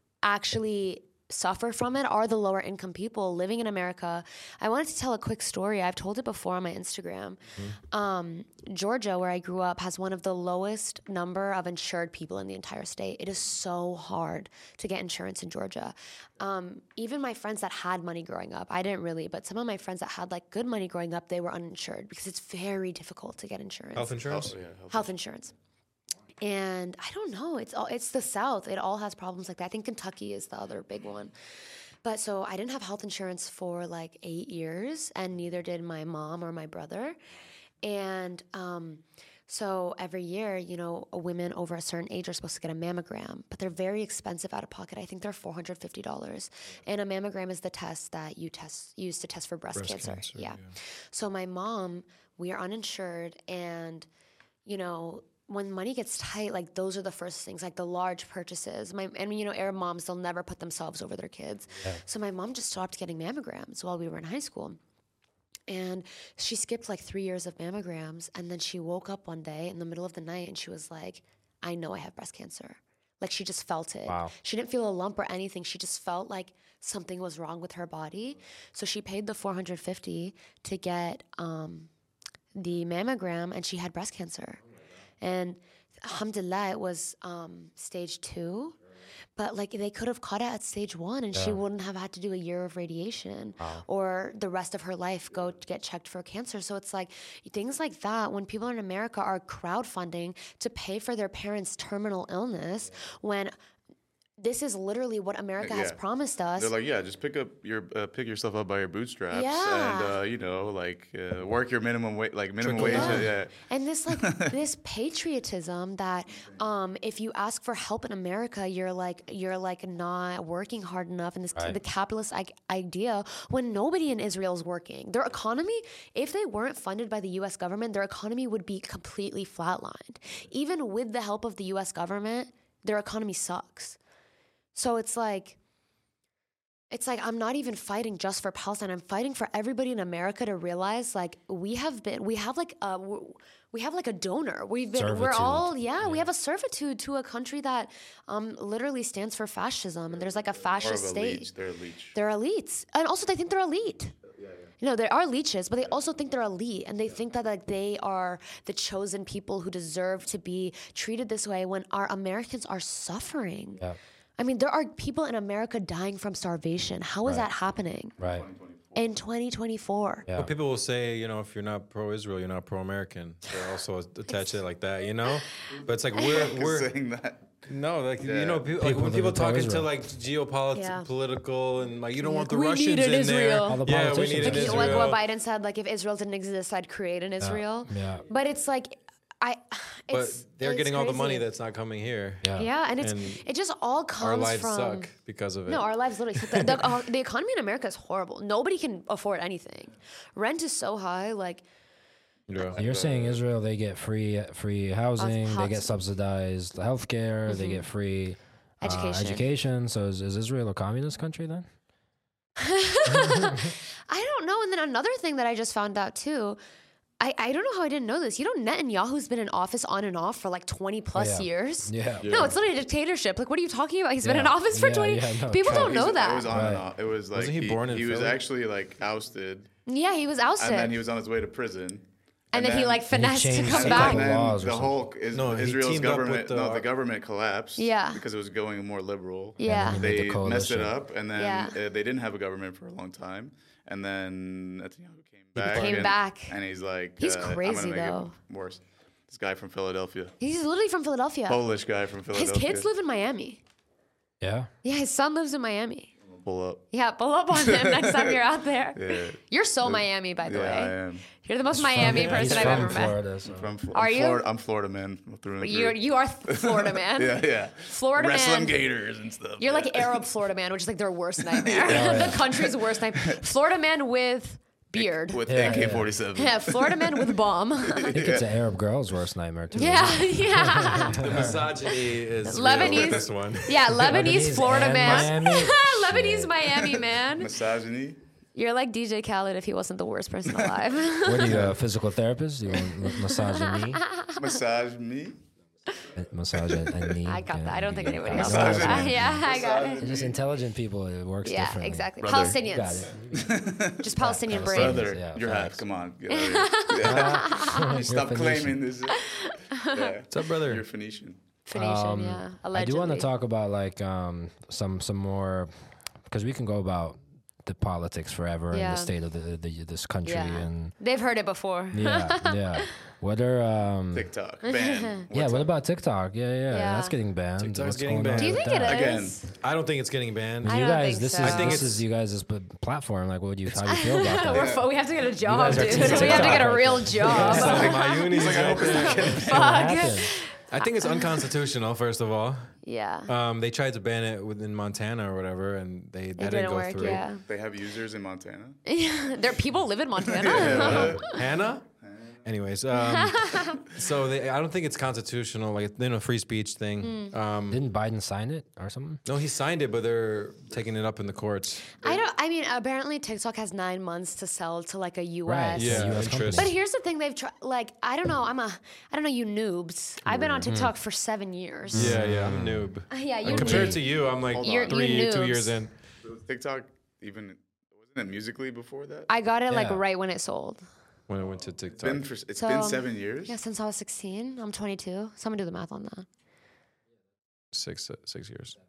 actually suffer from it are the lower income people living in America. I wanted to tell a quick story. I've told it before on my Instagram. Um, Georgia, where I grew up, has one of the lowest number of insured people in the entire state. It is so hard to get insurance in Georgia. Um, even my friends that had money growing up, I didn't really, but some of my friends that had like good money growing up, they were uninsured because it's very difficult to get insurance. Health insurance? Oh, yeah, health Health insurance. And I don't know. It's all it's the South. It all has problems like that. I think Kentucky is the other big one. But so I didn't have health insurance for like eight years, and neither did my mom or my brother. And um, so every year, you know, women over a certain age are supposed to get a mammogram, but they're very expensive out of pocket. I think they're four hundred fifty dollars. And a mammogram is the test that you test use to test for breast, Breast cancer. cancer, yeah. yeah. So my mom, we are uninsured, and you know, when money gets tight, like those are the first things, like the large purchases. My and you know, Arab moms, they'll never put themselves over their kids. So my mom just stopped getting mammograms while we were in high school. And she skipped like three years of mammograms, and then she woke up one day in the middle of the night and she was like, I know I have breast cancer. Like she just felt it. Wow. She didn't feel a lump or anything. She just felt like something was wrong with her body. So she paid the four hundred fifty to get um, the mammogram, and she had breast cancer. And alhamdulillah, it was um, stage two. But like they could have caught it at stage one, and she wouldn't have had to do a year of radiation or the rest of her life go to get checked for cancer. So it's like things like that. When people in America are crowdfunding to pay for their parents' terminal illness, when this is literally what America has Yeah. promised us. They're like, yeah, just pick up your uh, pick yourself up by your bootstraps, Yeah. and uh, you know, like uh, work your minimum wage, like minimum Trickle wage. down. Yeah. And this like this patriotism that um, if you ask for help in America, you're like you're like not working hard enough, and this Right. the capitalist I- idea when nobody in Israel is working. Their economy, if they weren't funded by the U S government, their economy would be completely flatlined. Even with the help of the U S government, their economy sucks. So it's like. It's like I'm not even fighting just for Palestine. I'm fighting for everybody in America to realize, like we have been, we have like a, we have like a donor. We've been, we're Servitude. all, yeah, we have a servitude to a country that um, literally stands for fascism, and there's like a More of fascist a state. leech. They're a leech. They're elites, and also they think they're elite. You know, they are leeches, but they also think they're elite, and they think that like they are the chosen people who deserve to be treated this way when our Americans are suffering. Yeah. I mean, there are people in America dying from starvation. How is that happening Right. in twenty twenty-four? Yeah. But people will say, you know, if you're not pro-Israel, you're not pro-American. They also attach it like that, you know. But it's like we're we're saying that. No, like Yeah. you know, people, like People when that people are pro talk into Israel. like geopolitical, Yeah. political, and like you don't want the We Russians need an in Israel. there. All the Yeah, we politicians need are an in Like, Israel. like what Biden said, like if Israel didn't exist, I'd create an Israel. yeah. But it's like, I. But It's, they're it's getting all the money crazy. that's not coming here. Yeah. Yeah, and it's And it just all comes Our lives from. suck because of it. No, our lives literally suck. The, the, uh, the economy in America is horrible. Nobody can afford anything. Rent is so high. Like, Yeah. You're saying Israel, they get free free housing, they housing. get subsidized healthcare, they get free uh, Education. education. So is, is Israel a communist country then? I don't know. And then another thing that I just found out too. I, I don't know how I didn't know this. You know, Netanyahu's been in office on and off for like twenty plus yeah. years. Yeah. No, it's literally a dictatorship. Like, what are you talking about? He's been in Yeah. office for Yeah, twenty. yeah, no, People Trump- don't know He's- that. It was on Right. and off. It was like Wasn't he born in He was Philly? actually like ousted, yeah, he was ousted. and then he was on his way to prison. And then, he like finessed to changed come some back. And then laws or the something. whole is, No, he Israel's teamed up government, with the- no, the government collapsed. Yeah. because it was going more liberal. Yeah. And then he made they the messed it coalition. up, and then Yeah. uh, they didn't have a government for a long time, and then Netanyahu came back. came and, back. and he's like, He's uh, I'm crazy, gonna make though. It worse. This guy from Philadelphia, He's literally from Philadelphia. Polish guy from His Philadelphia. kids live in Miami. Yeah. Yeah, his son lives in Miami. Pull up. Yeah, pull up on him next time you're out there. Yeah, You're so Miami, by the yeah, I way. am. You're the most Miami He's person I've from ever met. Florida, so. From Fl- Are I'm you? Florida, I'm Florida man through and You're, through. you are Florida man. yeah, yeah. Florida Wrestling man. gators and stuff. You're yeah. like Arab Florida man, which is like their worst nightmare. yeah. The country's worst nightmare. Florida man with beard. with Yeah, A K forty-seven. Yeah, Florida man with bomb. I think it's an Arab girl's worst nightmare too. yeah, yeah. The misogyny is Lebanese- real with this one. Yeah, Lebanese, Lebanese Florida and man. Miami. Lebanese Miami man. Misogyny. You're like D J Khaled if he wasn't the worst person alive. What are you, a physical therapist? You want m- massage a knee? Massage me. Massage a a knee. I got that. I don't think anybody Yeah. else got Massage that. me. Yeah, I got it. It's just intelligent people. It works Yeah, differently. exactly. Brother. Got Palestinians. it. Just Palestinian brain. Brother, Yeah, you're facts. half. Come on. Get out of here. Yeah. You're Stop Phoenician. claiming this. Yeah. What's up, brother? You're Phoenician. Phoenician, Um, yeah. I Allegedly. do want to talk about like um, some some more because we can go about the politics forever and Yeah. the state of the, the this country Yeah. and They've heard it before. yeah yeah. What are um, TikTok. Ban. yeah? What about TikTok? Yeah, yeah, Yeah. that's getting banned. TikTok's What's getting going on banned. Do you with think it that? is? Again. I don't think it's getting banned. I You don't guys, think this so. is I think this it's- is you guys' p- platform. Like, what do you how do you feel about that? We're fu- we have to get a job, guys are dude. team We have to TikTok get a right real there. job. It's like my uni's right there. What Fuck. happened? I think it's unconstitutional. First of all, Yeah. um, they tried to ban it within Montana or whatever, and they It that didn't didn't go work, through. yeah. They have users in Montana. There people live in Montana. Hannah. Anyways, um, so they, I don't think it's constitutional, like you know, free speech thing. Um, Didn't Biden sign it or something? no, he signed it, but they're taking it up in the courts. I don't I mean apparently TikTok has nine months to sell to like a U S. Right. Yeah, U S interest. company. But here's the thing they've tried like I don't know, I'm a I don't know you noobs. I've been on Mm-hmm. TikTok for seven years. Yeah, yeah, I'm a noob. Yeah, you Like, compared noob. to you, I'm like Hold You're- on. three, you two noobs. years in. TikTok even wasn't it musically before that? I got it like Yeah. right when it sold. When I went to It's TikTok. been for, it's So, been seven years. Yeah, since I was sixteen. I'm twenty-two. Someone do the math on that. Six, uh, six years.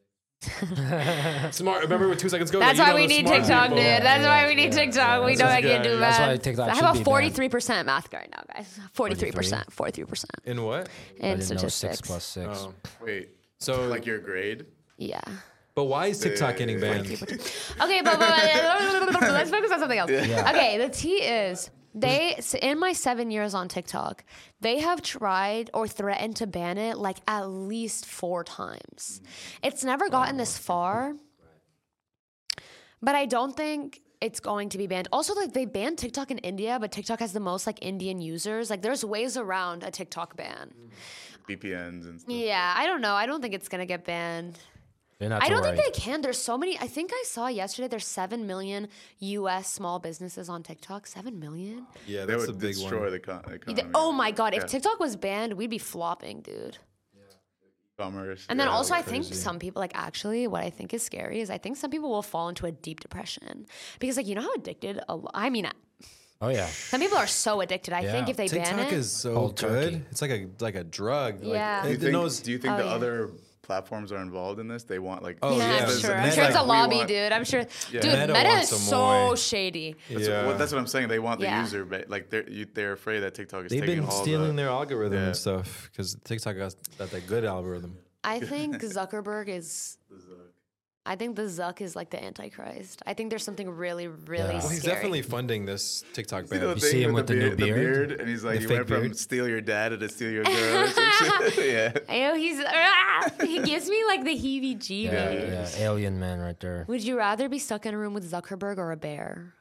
Smart. Remember what two seconds ago? That's You why know we the need smart TikTok, people. dude. That's why we need TikTok. We That's know what's I can good. do That's math. why TikTok I should have be a banned. forty-three percent math right now, guys. forty-three percent. forty-three percent. In what? I In didn't know six statistics. plus six. Oh. Wait, So, like your grade? Yeah. but why is TikTok getting banned? Okay, but, but let's focus on something else. Yeah. Okay, the T is they s- in my seven years on TikTok, they have tried or threatened to ban it like at least four times. It's never gotten this far, but I don't think it's going to be banned. Also, like they banned TikTok in India, but TikTok has the most like Indian users. Like there's ways around a TikTok ban. V P Ns and stuff. Yeah, I don't know. I don't think it's gonna get banned. You're not I too don't think worried. they can. There's so many. I think I saw yesterday there's seven million U S small businesses on TikTok. Seven million? Yeah, They that's a would big destroy one. the con- You economy. did- oh my God. If Yeah. TikTok was banned, we'd be flopping, dude. Commerce. And then yeah, also, I like think crazy. some people, like, actually, what I think is scary is I think some people will fall into a deep depression. Because, like, you know how addicted, a lo- I mean, Oh yeah. some people are so addicted. I Yeah. think if they ban TikTok it. is so Cold good. turkey. It's like a like a drug. Yeah. Like, Do you it think, knows. do you think Oh, the yeah. other platforms are involved in this? They want like Oh, yeah, yeah, I'm there's sure. a- I'm Meta- sure it's a we lobby, want- dude. I'm sure. Yeah. Dude, Meta Meta, wants is some so more. shady. That's, Yeah. well, that's what I'm saying. They want the Yeah. user, ba- like they're you, they're afraid that TikTok is They've taking been all stealing the, their algorithm Yeah. and stuff because TikTok got that, that good algorithm. I think Zuckerberg is. I think the Zuck is like the Antichrist. I think there's something really, really Yeah. Well, he's scary. definitely funding this TikTok You know ban. the see thing him with the new beard? and he's like, The you fake went from beard? steal your dad to steal your girl. or some shit. Yeah. Ew, he's ah, he gives me like the heebie-jeebies. Yeah, yeah, alien man right there. Would you rather be stuck in a room with Zuckerberg or a bear?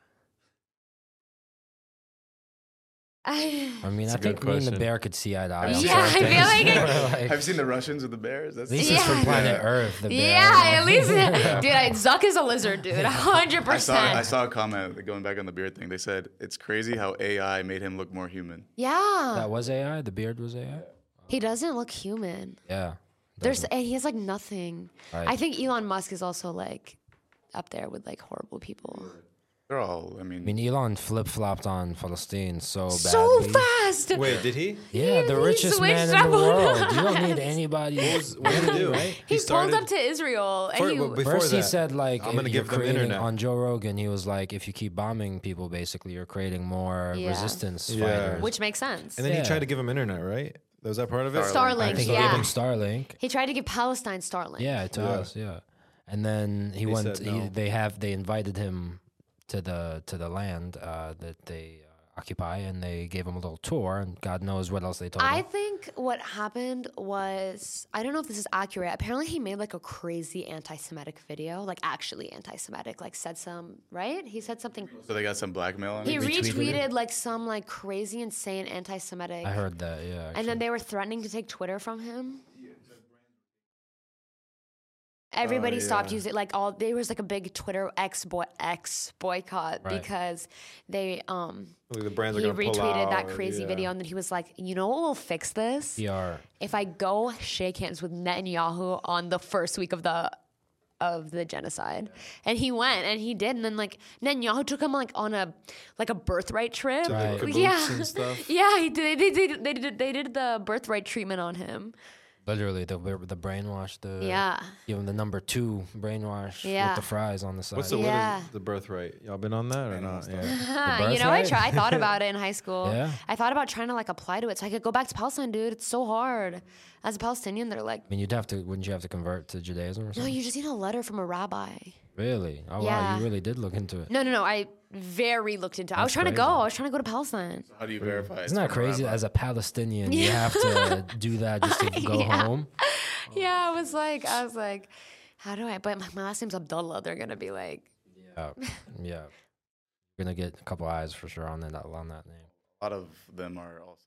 I, I mean, That's I a think good me and the question. bear could see eye to eye. on Yeah, certain I feel things. like it- We're like- Have you seen the Russians with the bears? That's At least Yeah. it's from planet Earth. The bear, yeah, you know? at least, dude, I, Zuck is a lizard, dude, hundred I saw I percent. saw a comment going back on the beard thing. They said it's crazy how A I made him look more human. Yeah, That was A I. The beard was A I. he doesn't look human. Yeah. There's, and he has like nothing. Right. I think Elon Musk is also like up there with like horrible people. They're all. I mean, I mean, Elon flip flopped on Palestine so badly. So fast. Wait, did he? Yeah, the He richest man switched in the up on world. You don't us. need anybody. What did he do? Right? He, started- pulled up to Israel and For- he. but before First, he that, said like, I'm if gonna you're give them creating internet. on Joe Rogan. He was like, if you keep bombing people, basically, you're creating more Yeah. resistance Yeah. fighters. which makes sense. And then he Yeah. tried to give him internet, right? Was that part of it? Starlink. I think he yeah. gave him Starlink. He tried to give Palestine Starlink. Yeah, to Yeah. us. Yeah, and then he They went. said He, no. they have. They invited him to the to the land uh, that they uh, occupy, and they gave him a little tour. And God knows what else they told I him. think what happened was, I don't know if this is accurate. Apparently, he made like a crazy anti-Semitic video, like actually anti-Semitic, like said some, right? He said something. so they got some blackmail on He it. retweeted retweeted it? like some like crazy, insane anti-Semitic. I heard that. Yeah, And then actually. they were threatening to take Twitter from him. Everybody Oh, stopped yeah. using like all there was like a big Twitter X boy X boycott Right. because they um Like the brands are he gonna pull retweeted that out, crazy yeah. video and then he was like, you know what will fix this? P R. If I go shake hands with Netanyahu on the first week of the of the genocide. And he went and he did and then like Netanyahu took him like on a like a birthright trip. To the Right. kibbutz Yeah. and stuff. Yeah, he did, they, did, they, did, they did the birthright treatment on him. Literally, the the brainwash. The Yeah. Give him the number two brainwash Yeah. with the fries on the side. What's the Yeah. what is the birthright? Y'all been on that or not? Yeah. you know, I birthright? try. I thought about it in high school. Yeah. I thought about trying to like apply to it so I could go back to Palestine, dude. It's so hard. As a Palestinian, they're like, I mean, you'd have to. Wouldn't you have to convert to Judaism or no, something? you just need a letter from a rabbi. Really? Oh wow, Yeah. you really did look into it. No, no, no. I very looked into it. I was That's trying to go. crazy. I was trying to go to Palestine. How do you verify? it's Isn't that from a crazy? rabbi? As a Palestinian, you have to do that just to go Yeah. home. Yeah, I was like, I was like, how do I? But my, my last name's Abdullah. They're gonna be like, Yeah, yeah. You're gonna get a couple eyes for sure on that on that name. A lot of them are also.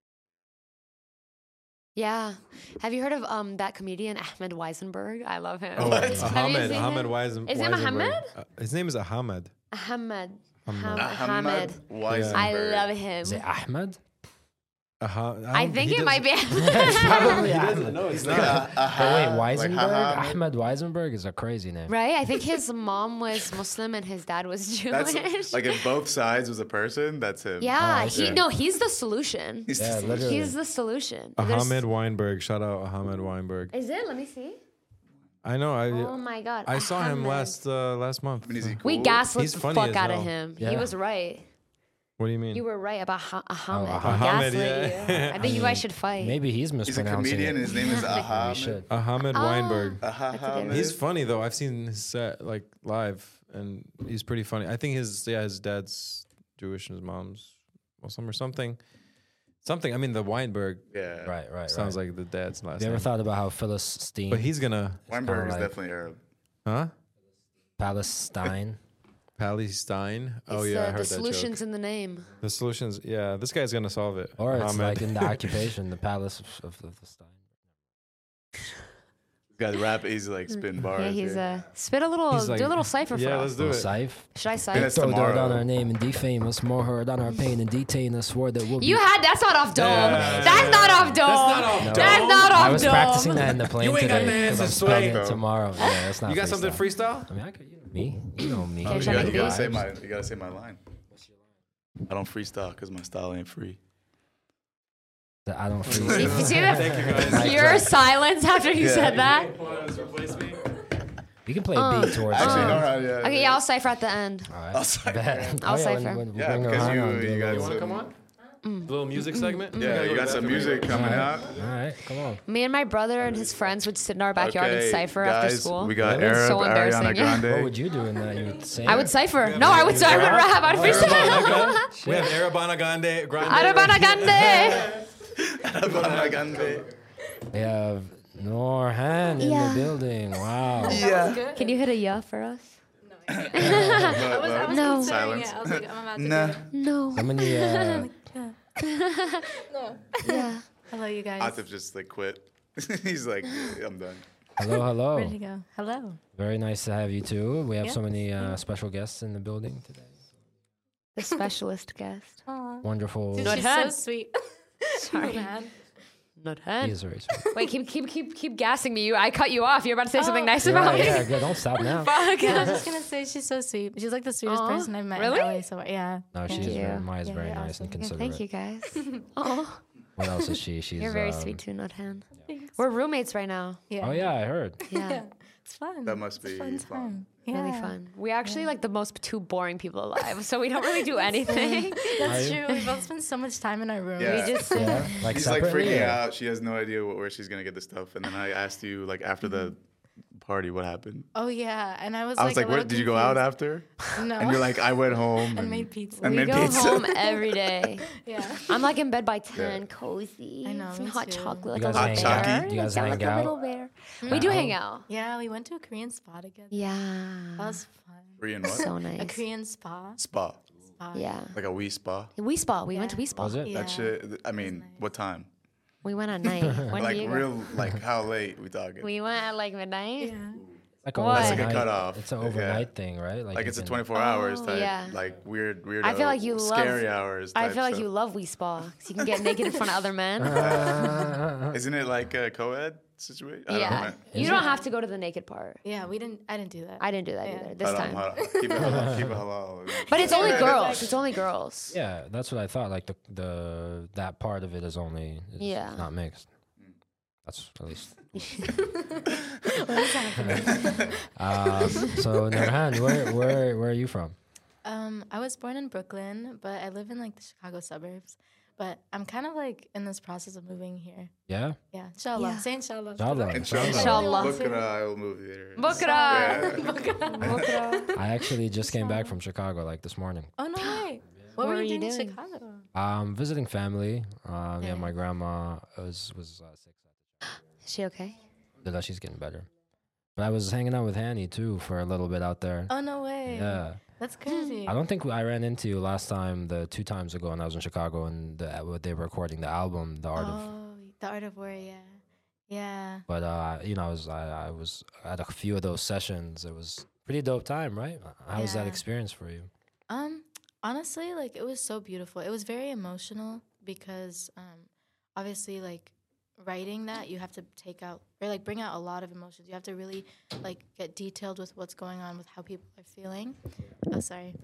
yeah. Have you heard of um that comedian Ahmed Weisenberg? I love him. What? Have you Ahmed, seen Ahmed him? Weisen, Is it Mohammed? Uh, his name is Ahmed. Ahmed. Ahmed. Ahmed. Weisenberg. I love him. Is it Ahmed? Aha- I don't- think he it might be. Probably He Ahmed. doesn't know. He's Like, not. uh, uh-huh, But wait, like, Weisenberg? haha. Ahmed Weisenberg is a crazy name. Right? I think his mom was Muslim and his dad was Jewish. That's like if both sides was a person, that's him. yeah, I he see. no, he's the solution. He's Yeah, just- literally. He's the solution. There's- Ahmed Weinberg. Shout out Ahmed Weinberg. Is it? Let me see. I know. I Oh my god. I saw him Ahmed. last uh, last month. I mean, is he cool? We gaslit He's the funny fuck as out of hell. him. He Yeah. was right. What do you mean? You were right about ha- Ahmed. Oh, He Ahmed, gaslit yeah. you. I think you guys should fight. Maybe he's He's a mispronouncing comedian. it. And his name is We Ahmed. should. Ahmed Ah. Weinberg. Ahmed. He's funny though. I've seen his set like live, and he's pretty funny. I think his yeah his dad's Jewish and his mom's Muslim or something. Something. I mean the Weinberg Yeah. Right, right, sounds right. like the dad's last Have you ever name. thought about how Philistine, But he's gonna Weinberg is like- definitely Arab. huh? Palestine? Palestine. Oh It's, yeah, uh, I heard the that solutions joke. in the name. The solutions. Yeah, this guy's gonna solve it. Or it's Ahmed. like in the occupation, the palace of, of, of the Stein. Got rap. He's like spin bars. Yeah, he's yeah. uh spit a little, He's like- do a little cipher yeah, for let's us. do Little it. Scythe. Should I Yeah, cipher? that's Throw dirt tomorrow. on our name and defame us. More hurt on our pain and detain us. Swore that we'll You be. had that's not off dome. Yeah, that's yeah. not off dome. not off No. That's not off I was dome. practicing that in the plane You ain't got today. the 'cause I'm answers, studying Sway. tomorrow. Yeah, that's not You got something freestyle. freestyle? I mean, I could, you know me. You know me. Okay, You should I gotta, make you a gotta say vibes. my. You gotta say my line. I don't freestyle because my style ain't free. That I don't You freestyle. see that? Thank you guys. Your silence after you Yeah. said that. You can play Uh, a beat towards Actually, it. no, no, yeah. Okay, yeah, I'll cipher at the end. All right. I'll cipher. Bet. I'll Oh, yeah, cipher. when- when we Yeah, bring her because on, you- I'll do you a got little- some- Little music segment. We Yeah, gotta you go got to some the bathroom. music coming out. All right, come on. Me and my brother and his friends would sit in our backyard Okay, and cipher guys, after school. we got Really? Arab, So embarrassing, Ariana yeah. Grande. What would you do in that? You would sing? I would cipher. No, I would. I would rap. I would freestyle. We have Arabana Grande. Grande Arabana Grande. Ariana Grande. We have Norhan in Yeah. the building. Wow. Yeah. Can you hit a yeah for us? But, but No. silence. I was like, I'm about to Nah. do it. No. How many? Uh, No. Yeah. Hello, you guys. Atif just like quit. He's like, I'm done. hello, hello. Ready to go. Hello. Very nice to have you too. We have so Yeah. many uh, special guests in the building today. The specialist guest. Aw. Wonderful. Dude, Not she's had. so sweet. Sorry. Man. Not He head. is very sweet. Wait, keep keep keep keep gassing me. You, I cut you off. You're about to say something Oh. nice yeah, about me. yeah, good. Don't stop now. Fuck. Yeah, I was just gonna say she's so sweet. She's like the sweetest Aw, person I've met really? in L A. So yeah. No, Yeah. she is very, you. Maya's Yeah, very you're nice and awesome. Yeah, considerate. thank you guys. Oh, What else is she? She's you're very um, sweet too, Nothan. Thanks. We're roommates right now. Yeah. Oh yeah, I heard. Yeah. Yeah. It's fun. That must It's a be fun fun. time. Really Yeah. fun. We actually like the most two boring people alive, so we don't really do anything. That's Are you? true. We both spend so much time in our room. Yeah. We just Yeah, like He's like separately. freaking or- out. She has no idea wh- where she's gonna get the stuff. And then I asked you like after the party, what happened? Oh yeah, and I was I like, was like, a where little did you go out confused. after? No. And you're like, I went home and made pizza. And we made go pizza. home every day. yeah. I'm like in bed by ten, cozy. I know, Some me hot too. chocolate. You Like guys a hang little out? bear. Do you guys Sound hang like a out? little bear. We do hang out. Yeah, we went to a Korean spa together. Yeah. That was fun. Korean what? So A nice. Korean spa. Spa. spa. Yeah. Like a wee spa. We spa. We went to Yeah. we spa. Was it? Yeah. That shit. I mean, what time? We went at night. When Like do you go? real, like how late we talking? We went at like midnight. Yeah. Like a What? It's like a overnight- cutoff. It's an Yeah. overnight thing, right? Like you it's a can- twenty-four hours type, Yeah. like weird, weird. I feel like you love- scary hours. I type feel like stuff. you love we spa. 'Cause you can get naked in front of other men. Isn't it like a co-ed situation? I yeah. don't know. You don't have to go to the naked part. Yeah, we didn't. I didn't do that. I didn't do that Yeah. either this Hold on, time. hold on. Keep it halal. Keep it halal. But it's only girls. It's only girls. Yeah, that's what I thought. Like the the that part of it is only is Yeah. not mixed. That's at least. um, so Nurhan, where where where are you from? Um, I was born in Brooklyn, but I live in like the Chicago suburbs. But I'm kind of like in this process of moving here. Yeah, Yeah, inshallah. Yeah. Say inshallah. Inshallah. Inshallah. Inshallah. Bukra, I will move there. Bukra. I actually just came back from Chicago like this morning. Oh no way! What, were you doing, in Chicago? Um, visiting family. Um, yeah, Yeah. my grandma was was uh, sick. Is she okay? That she's getting better. But I was hanging out with Hanny too for a little bit out there. Oh no way! Yeah. That's crazy. I don't think I ran into you last time, the two times ago when I was in Chicago and the, what they were recording the album, The Art of. Oh, the art of war. Yeah, yeah. But uh, you know, I was I, I was at a few of those sessions. It was pretty dope time, right? How was that Yeah. experience for you? Um, honestly, like it was so beautiful. It was very emotional because, um, obviously, like writing that you have to take out or like bring out a lot of emotions. You have to really like get detailed with what's going on with how people are feeling. Oh, sorry.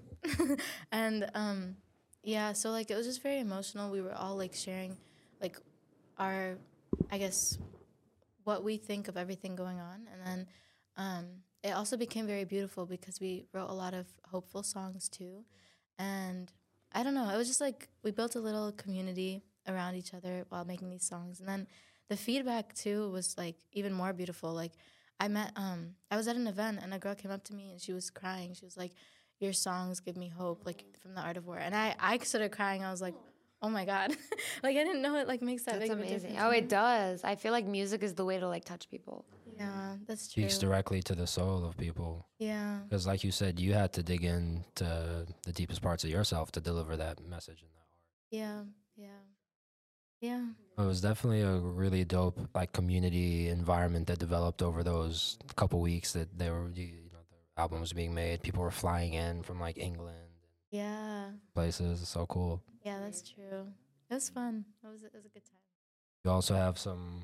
and um, yeah, so like it was just very emotional. We were all like sharing, like our, I guess, what we think of everything going on, and then um, it also became very beautiful because we wrote a lot of hopeful songs too. And I don't know, it was just like we built a little community around each other while making these songs. And then the feedback too was like even more beautiful. Like I met, um, I was at an event and a girl came up to me and she was crying. She was like, "Your songs give me hope," like from The Art of War. And I, I started crying. I was like, oh my God. Like I didn't know it like makes that That's big of a amazing. difference. Oh, it does. I feel like music is the way to like touch people. Yeah, that's true. Speaks directly to the soul of people. Yeah. Because, like you said, you had to dig into the deepest parts of yourself to deliver that message. And that Yeah, yeah, yeah. it was definitely a really dope, like, community environment that developed over those couple weeks that they were, you know, the album was being made. People were flying in from like England, Yeah, places. It's so cool. yeah, that's true. It was fun. It was, it was a good time. You also have some.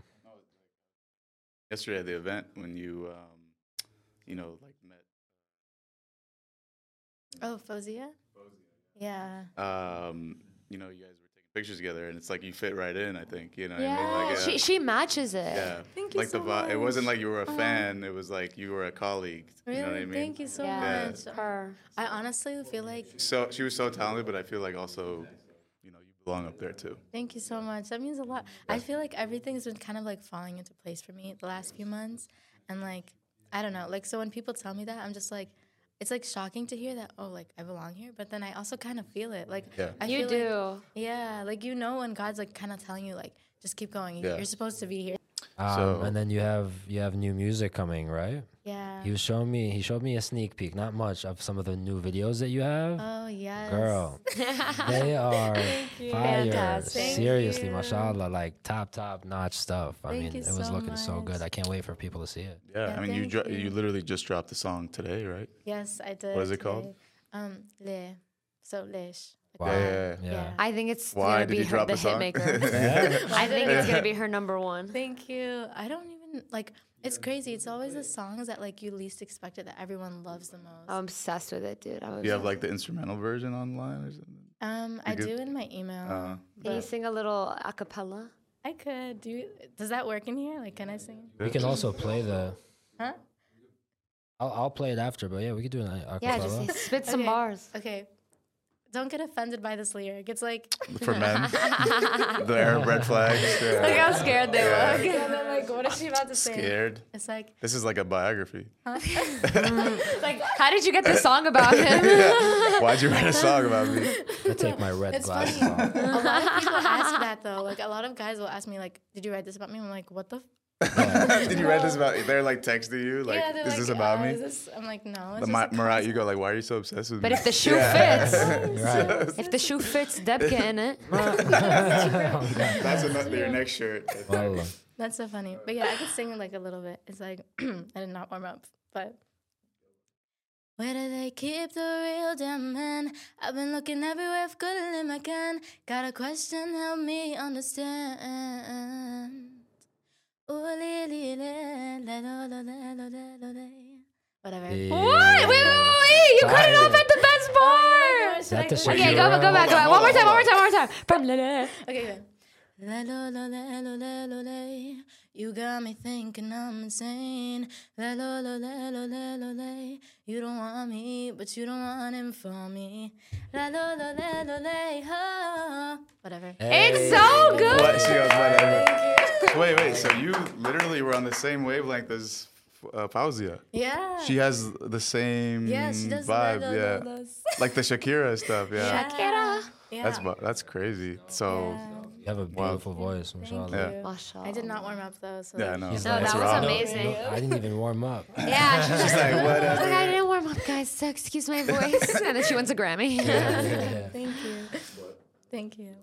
Yesterday at the event when you, um, you know, like met. Oh, Fozia? Yeah. Um, you know, you guys were taking pictures together, and it's like you fit right in. I think you know. What I mean? Yeah. Like, uh, She she matches it. yeah. Thank you like so the vi- It wasn't much. like you were a Uh-huh. fan. It was like you were a colleague. Really? You know what I mean? Thank you so Yeah. much. Her. I honestly feel like So she was so talented, but I feel like also, you know, you belong up there too. Thank you so much. That means a lot. I feel like everything's been kind of like falling into place for me the last few months. And like, I don't know. Like, so when people tell me that, I'm just like, it's like shocking to hear that, oh, like I belong here. But then I also kind of feel it. Like, Yeah. I You feel do. Like, yeah. Like, you know, when God's like kind of telling you, like, just keep going. Yeah. You're supposed to be here. Um, So- and then you have you have new music coming, right? Yeah. He was showing me he showed me a sneak peek, not much, of some of the new videos that you have. Oh, yes. Girl, they are fire. Fantastic. Seriously, Thank you. mashallah, like top top notch stuff. I Thank mean, you it was so looking so much. good. I can't wait for people to see it. Yeah, Yeah, I mean, you, thank dro- you. you literally just dropped the song today, right? Yes, I did. What is it called? today. Um, Le. So, Lish. Wow. Yeah, yeah, yeah. Yeah. I think it's Why gonna did be you her, drop the the song? hitmaker. I think it's gonna be her number one. Thank you. I don't even like. It's crazy. It's always the songs that like you least expected that everyone loves the most. I'm obsessed with it, dude. I'm You have obsessed. like the instrumental version online or something? um, I you do could- in my email. Uh, Can you but sing a little a cappella? I could do. Does that work in here? Like, can I sing? We can also play the. Huh? I'll, I'll play it after, but yeah, we could do an a Yeah, cappella. just spit some Okay. bars. Okay. Don't get offended by this lyric. It's like. for men, the Arab red flags. Look Yeah. how scared they look. Yeah, they're like, what is she about to say? Scared. It's like, This is like a biography. like How did you get the song about him? Why'd you write a song about me? I take my red it's glasses funny. off. A lot of people ask that though. Like a lot of guys will ask me, like, "Did you write this about me?" I'm like, "What the?" F-? Did you write this about? They're like texting you, like, yeah, they're is like, this about uh, me? Is this? I'm like, no. It's But just Ma- a Mariah, you concept." go like, why are you so obsessed with But me? if the shoe Yeah. fits, Right. if the shoe fits, Deb get in it. That's another, your next shirt. Wallah. That's so funny. But yeah, I could sing like a little bit. It's like I did not warm up, but. Where do they keep the real damn man? I've been looking everywhere for good in I can. Got a question, help me understand. Ooh, li, li, li, la, lo, lo, la, lo, la, lo, la. Whatever. Yeah. What? Wait, wait, wait, wait! You cut it off at the best part. Is that the Should I shit Okay, you go, wrote? go back, go back. One more time, one more time, one more time. From la, la. Okay, good. La, lo, lo, la, lo, la, lo, la. You got me thinking I'm insane. La, lo, lo, la, lo, la, lo, la. You don't want me, but you don't want him for me. La, lo, lo, la, lo, la. Oh. Whatever. It's so good. What? She goes, whatever. Wait, wait. So you literally were on the same wavelength as uh, Fauzia. Yeah. She has the same yeah, she does vibe, the, yeah. the, the, Like the Shakira stuff, yeah. yeah. Shakira. Yeah. That's bu- that's crazy. So Yeah. You have a beautiful voice, Thank mashallah. Yeah. you. Mashallah. I did not warm up though. So yeah, like, no, He's No, like, that's that was wrong. amazing. No, I didn't even warm up. Yeah, she's just Like, like, whatever. like, I didn't warm up, guys. So excuse my voice. And then she wins a Grammy. Yeah, yeah. Thank you. Thank you.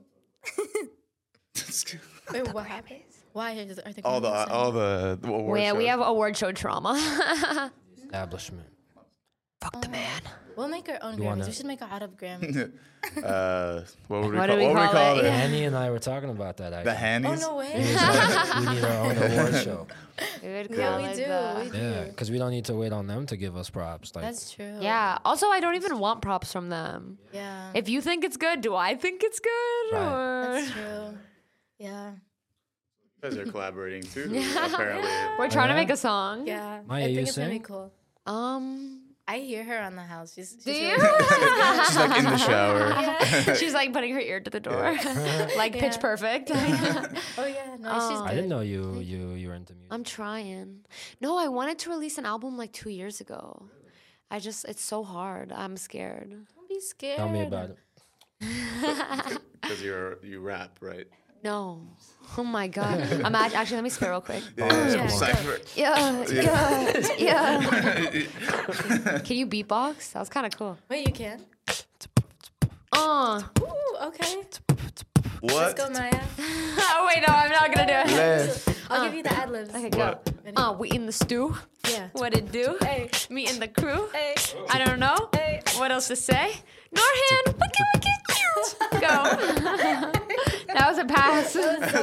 Wait, what happened? Why are the, are the all the Grammys all the award yeah, we shows. have award show trauma. Establishment. Fuck the man. We'll make our own You Grammys. wanna- We should make our Arab Grammys. uh, what would we What call, do we what would we call call it? it? Yeah. Annie and I were talking about that The actually. Oh Hannies? no It way! was like, we need our own award show. We would Yeah, call we it do. the- We do. Yeah, because we don't need to wait on them to give us props. Like, That's true. Yeah. Also, I don't even want props from them. Yeah. If you think it's good, do I think it's good? Right. Or That's true. Yeah. You guys are collaborating too, apparently. we're trying to Yeah? make a song. Yeah. Maya, I you think it's gonna be sing? cool. Um. I hear her on the house. She's, she's Do really you? She's like in the shower. She's like putting her ear to the door, like Pitch Yeah. Perfect. Oh yeah. No, she's Oh. I good. didn't know you you you were into music. I'm trying. No, I wanted to release an album like two years ago. I just, it's so hard. I'm scared. Don't be scared. Tell me about it. Because you're you rap, right? No. Oh my God. I'm act- actually, let me spit real quick. Yeah. Cypher. Yeah, yeah, yeah. Can you beatbox? That was kind of cool. Wait, you can? Uh. Ooh, okay. What? Let's go, Maya. Oh, wait, no, I'm not going to do it. Les. I'll give you the ad libs. Okay, go. What? Uh, we in the stew. Yeah. What it do? Hey. Me and the crew. Hey. I don't know. Hey. What else to say? Norhan, wiki wiki cute. Go. That was a pass.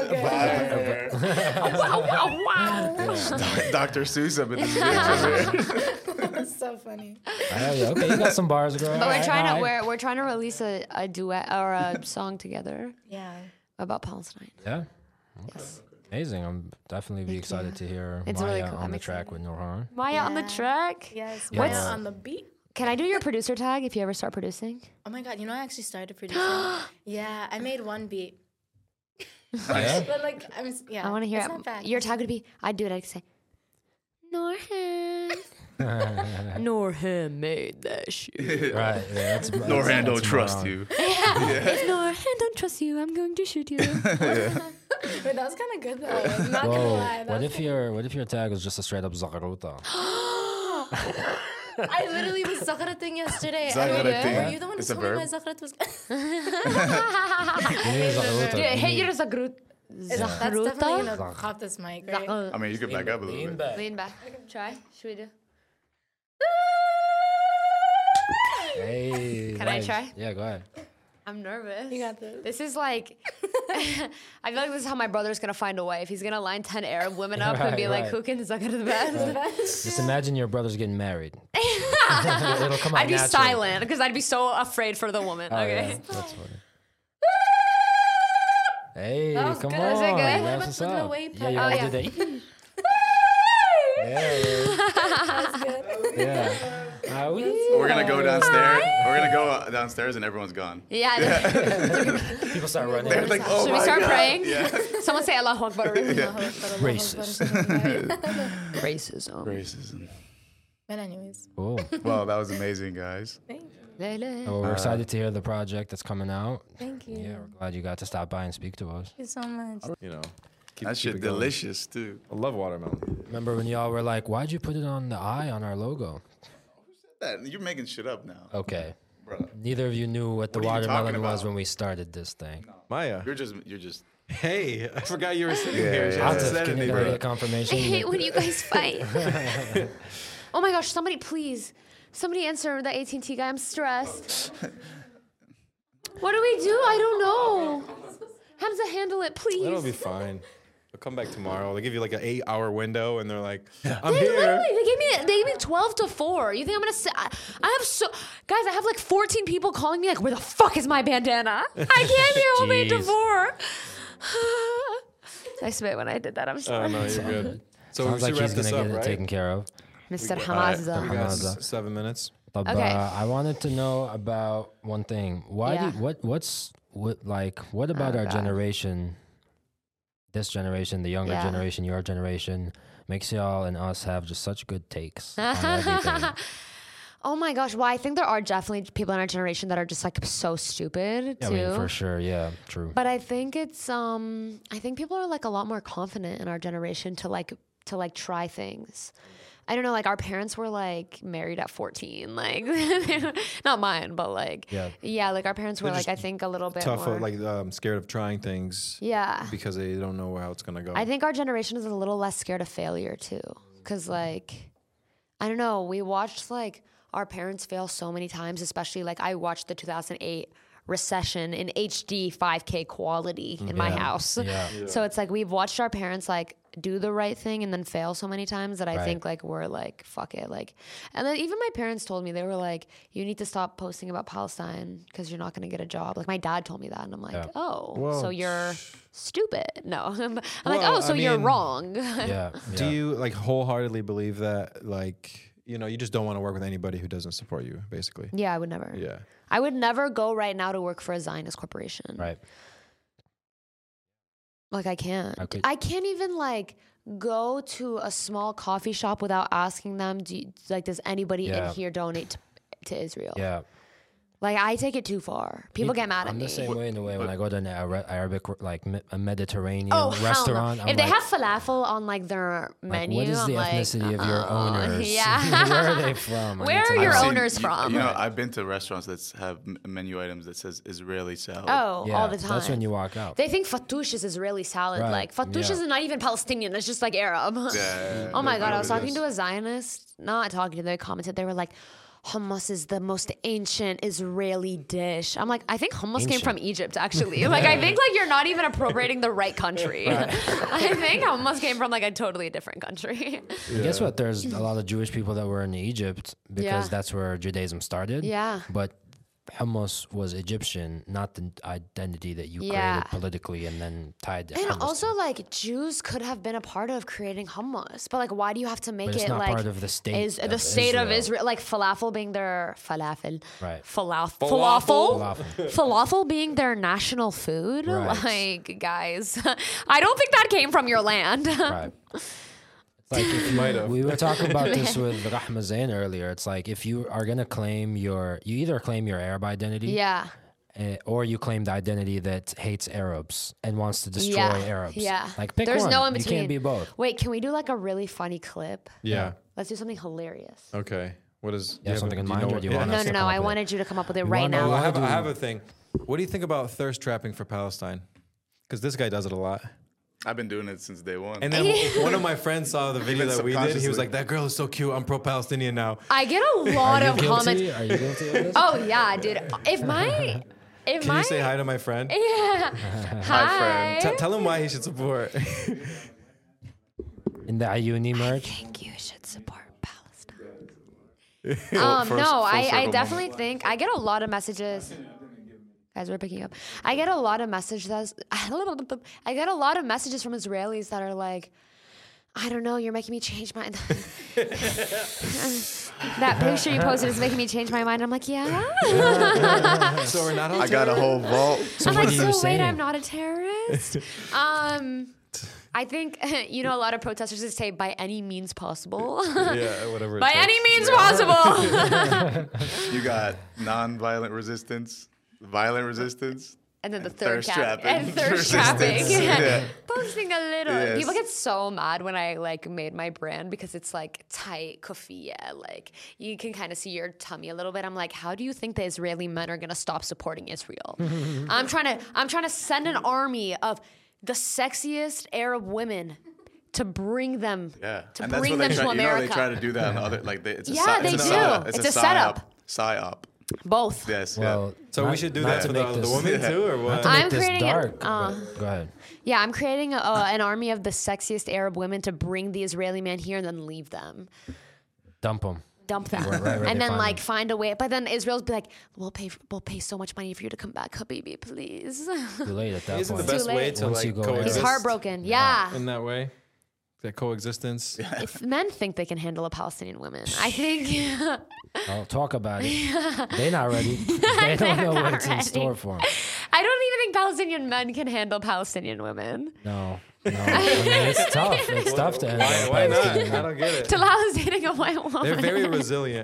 Wow, wow, wow. Doctor Seuss up in this bitch over here. That's so funny. Oh, yeah, okay, you got some bars, girl. But we're Alright, trying to alright. we're, we're trying to release a, a duet or a song together Yeah. about Palestine. Yeah, Yes. amazing. I'm definitely be Thank excited you. to hear It's Maya really cool. on I'm the track excited. with Nurhan. Maya on the Yeah. track. Yes. Yeah. Maya What's- on the beat. Can I do your producer tag if you ever start producing? Oh my god, you know I actually started producing. Yeah, I made one beat. Yeah? But like, I'm s- yeah. I want to hear it's it. not bad. Your tag would be, I'd do it, I'd say, Norhan. Norhan made that shit. Right. Yeah, that's, that's, Norhan don't that's trust moron. you. If Norhan don't trust you, I'm going to shoot you. Wait, that was kind of good though. I'm not gonna Whoa. lie. That What was if your what if your tag was just a straight up Zagaruta? I literally was zakhrating yesterday. Zakhrating. Were you the one who It's a told me my verb? zakhrat was? Dude, hit your Zagrut. That's definitely Zagruta? gonna pop this mic, right? I mean, you could back up a little Lean bit. back. Lean back. Try. Should we do? Hey. Can I nice. try? Yeah, go ahead. I'm nervous. You got this. This is like, I feel like this is how my brother's gonna find a wife. He's gonna line ten Arab women up and be Right, like, right. who can suck it the best? Just imagine your brother's getting married. It'll come out I'd be natural. silent because I'd be so afraid for the woman. Oh, Okay. yeah, that's funny. Hey, That was come good. on. Was it good? That's What what's about the up. way Yeah, you Oh, gotta yeah. do the yeah, yeah. yeah. Uh, we- We're gonna go downstairs. We're gonna go downstairs, and everyone's gone. Yeah. People start running. They're like, oh Should my we start God. praying? Yeah. Someone say Allahu Akbar. Racist. Racism. Racism. But anyways, Cool. Well, that was amazing, guys. thank you. Well, we're excited to hear the project that's coming out. Thank you. Yeah, we're glad you got to stop by and speak to us. Thank you so much. You know, keep, That keep shit it going. delicious too. I love watermelon. Remember when y'all were like, why'd you put it on the eye on our logo? That you're making shit up now, Okay. bro. Neither of you knew what the What are you talking watermelon was about? when we started this thing. Maya. You're just, you're just. Hey, I forgot you were sitting Yeah, here. She yeah. I'll hasn't just said can you anything. get a confirmation. I hate when you guys fight. Oh my gosh, somebody please. Somebody answer the A T and T guy. I'm stressed. What do we do? I don't know. Hamza, handle it, please. That'll be fine. They'll come back tomorrow. They give you like an eight-hour window, and they're like, "I'm They here." literally, they gave me, they gave me twelve to four. You think I'm gonna sit? I, I have so, guys, I have like fourteen people calling me like, where the fuck is my bandana? I can't be home eight to Jeez. four. I spit when I did that. I'm Oh sorry. no, you're good. So Sounds we like should wrap he's this gonna up, get it right? taken care of. Mister We Hamza. got Hamza. s- seven minutes. But Okay. uh, I wanted to know about one thing. Why Yeah. did what what's what like what about Oh, our God. generation, this generation, the younger Yeah. generation, your generation, makes y'all and us have just such good takes on everything? Oh my gosh. Well, I think there are definitely people in our generation that are just like so stupid I too. mean, for sure, yeah, true. But I think it's um I think people are like a lot more confident in our generation to like to like try things. I don't know, like our parents were like married at fourteen, like not mine, but like Yeah. yeah, like our parents were They're like I just think a little bit Tough, more uh, like um, scared of trying things yeah. because they don't know how it's gonna go. I think our generation is a little less scared of failure too, cuz like I don't know, we watched like our parents fail so many times, especially like I watched the two thousand eight recession in H D five K quality in my Yeah. house. Yeah. So it's like we've watched our parents like do the right thing and then fail so many times that I Right. think like we're like fuck it like and then even my parents told me they were like you need to stop posting about Palestine because you're not going to get a job. Like my dad told me that and I'm like, Yeah. "Oh, Well, so you're stupid." No. I'm like, Well, "Oh, so I you're mean- wrong." Yeah. Do yeah. you like wholeheartedly believe that, like, you know, you just don't want to work with anybody who doesn't support you, basically? Yeah, I would never. Yeah. I would never go right now to work for a Zionist corporation. Right. Like I can't. I could- I can't even like go to a small coffee shop without asking them, do you, like, does anybody Yeah. in here donate to, to Israel? Yeah. Like I take it too far. People get mad at I'm me. the same way in the way when I go to an Ara- Arabic like me- a Mediterranean Oh, hell no. restaurant. I'm If they like, have falafel on like their like, menu, what is I'm the like, ethnicity of your uh-uh. owners? Yeah. Where are they from? I Where need to are know. your I've seen- owners you- from? You know, I've been to restaurants that have m- menu items that says Israeli salad. Oh, Yeah, all the time. that's when you walk out. They think fattoush is Israeli salad. Right, Like fattoush yeah. is not even Palestinian. It's just like Arab. Yeah, Oh my that's god, I what was it talking is. to a Zionist. Not talking to them. They commented. They were like, "Hummus is the most ancient Israeli dish." I'm like, I think hummus came Ancient. from Egypt. Actually, like I think like you're not even appropriating the right country. I think hummus came from like a totally different country. And guess what? There's a lot of Jewish people that were in Egypt because Yeah. that's where Judaism started. Yeah. But hummus was Egyptian, not the identity that you Yeah. created politically and then tied to And hummus. also, like, Jews could have been a part of creating hummus, but like, why do you have to make But it's it not like part of the state Is of the state of Israel. Israel, like falafel being their falafel, Right. Falafel, Falafel? falafel, falafel being their national food? Right. Like, guys, I don't think that came from your land. Right. It's like if you, Might have. we were talking about this with Rahma Zain earlier. It's like if you are gonna claim your, you either claim your Arab identity, Yeah. uh, or you claim the identity that hates Arabs and wants to destroy Yeah. Arabs. Yeah. Like pick There's one. no in You between. can't be both. Wait, can we do like a really funny clip? Yeah. Let's do something hilarious. Okay. What is? You have something in mind, know or what- do you yeah. want No, us no, to no. come up I with it? wanted you to come up with it You right wanna- now. Oh, I have, do- I have a thing. What do you think about thirst trapping for Palestine? Because this guy does it a lot. I've been doing it since day one. And then one of my friends saw the video Even that we did. He was subconsciously. like, "That girl is so cute. I'm pro-Palestinian now." I get a lot Are you of comments. guilty? Are you guilty of this? Oh yeah, dude. If my, if Can my, you say hi to my friend? Yeah. Hi. friend. T- tell him why he should support. In the Ayuni I merge? think you should support Palestine. Full- Um, full- no, full I, I circle definitely moment. think I get a lot of messages. Guys, we're picking up. I get a lot of messages. I get a lot of messages from Israelis that are like, I don't know, you're making me change my. That picture you posted is making me change my mind. I'm like, yeah. So we're not all I got a whole vault. So I'm what like, are you so wait, saying? I'm not a terrorist. um, I think you know a lot of protesters just say by any means possible. Yeah, whatever. it By takes. any means possible. You got non-violent resistance, violent resistance, And then the third thirst cap trapping. and thirst Resistance. trapping. Yeah. Posting a little. Yes. People get so mad when I like made my brand because it's like tight kufiyya. Like you can kind of see your tummy a little bit. I'm like, how do you think the Israeli men are gonna stop supporting Israel? I'm trying to I'm trying to send an army of the sexiest Arab women to bring them Yeah, to and that's bring what they them try. to You know, they America. try to do that on other like they, it's a Yeah, psy- they it's do. A, psy- it's, It's a, a setup. Psyop. Both. Yes. Well, So we not- should do not that to for the, make the this- women too, or Not what? to make I'm this creating it, dark. uh, but go ahead. Yeah, I'm creating a, uh, an army of the sexiest Arab women to bring the Israeli man here and then leave them. Dump them. Dump them, Right, right, right, and they then find like them. find a way. But then Israel's be like, "We'll pay, we'll pay so much money for you to come back, Habibi, please." Too late at that Isn't the point. best Too way late. to Once like you go coexist He's Yes. heartbroken. Yeah. in that way? That coexistence. If men think they can handle a Palestinian woman, I think I'll talk about it. They're not ready. They don't know not what's in ready. store for them. I don't even think Palestinian men can handle Palestinian women. No. No. I mean, it's tough. It's tough to Why, handle why not? Palestinian I men. don't get it. Till I was dating a white woman. They're very resilient.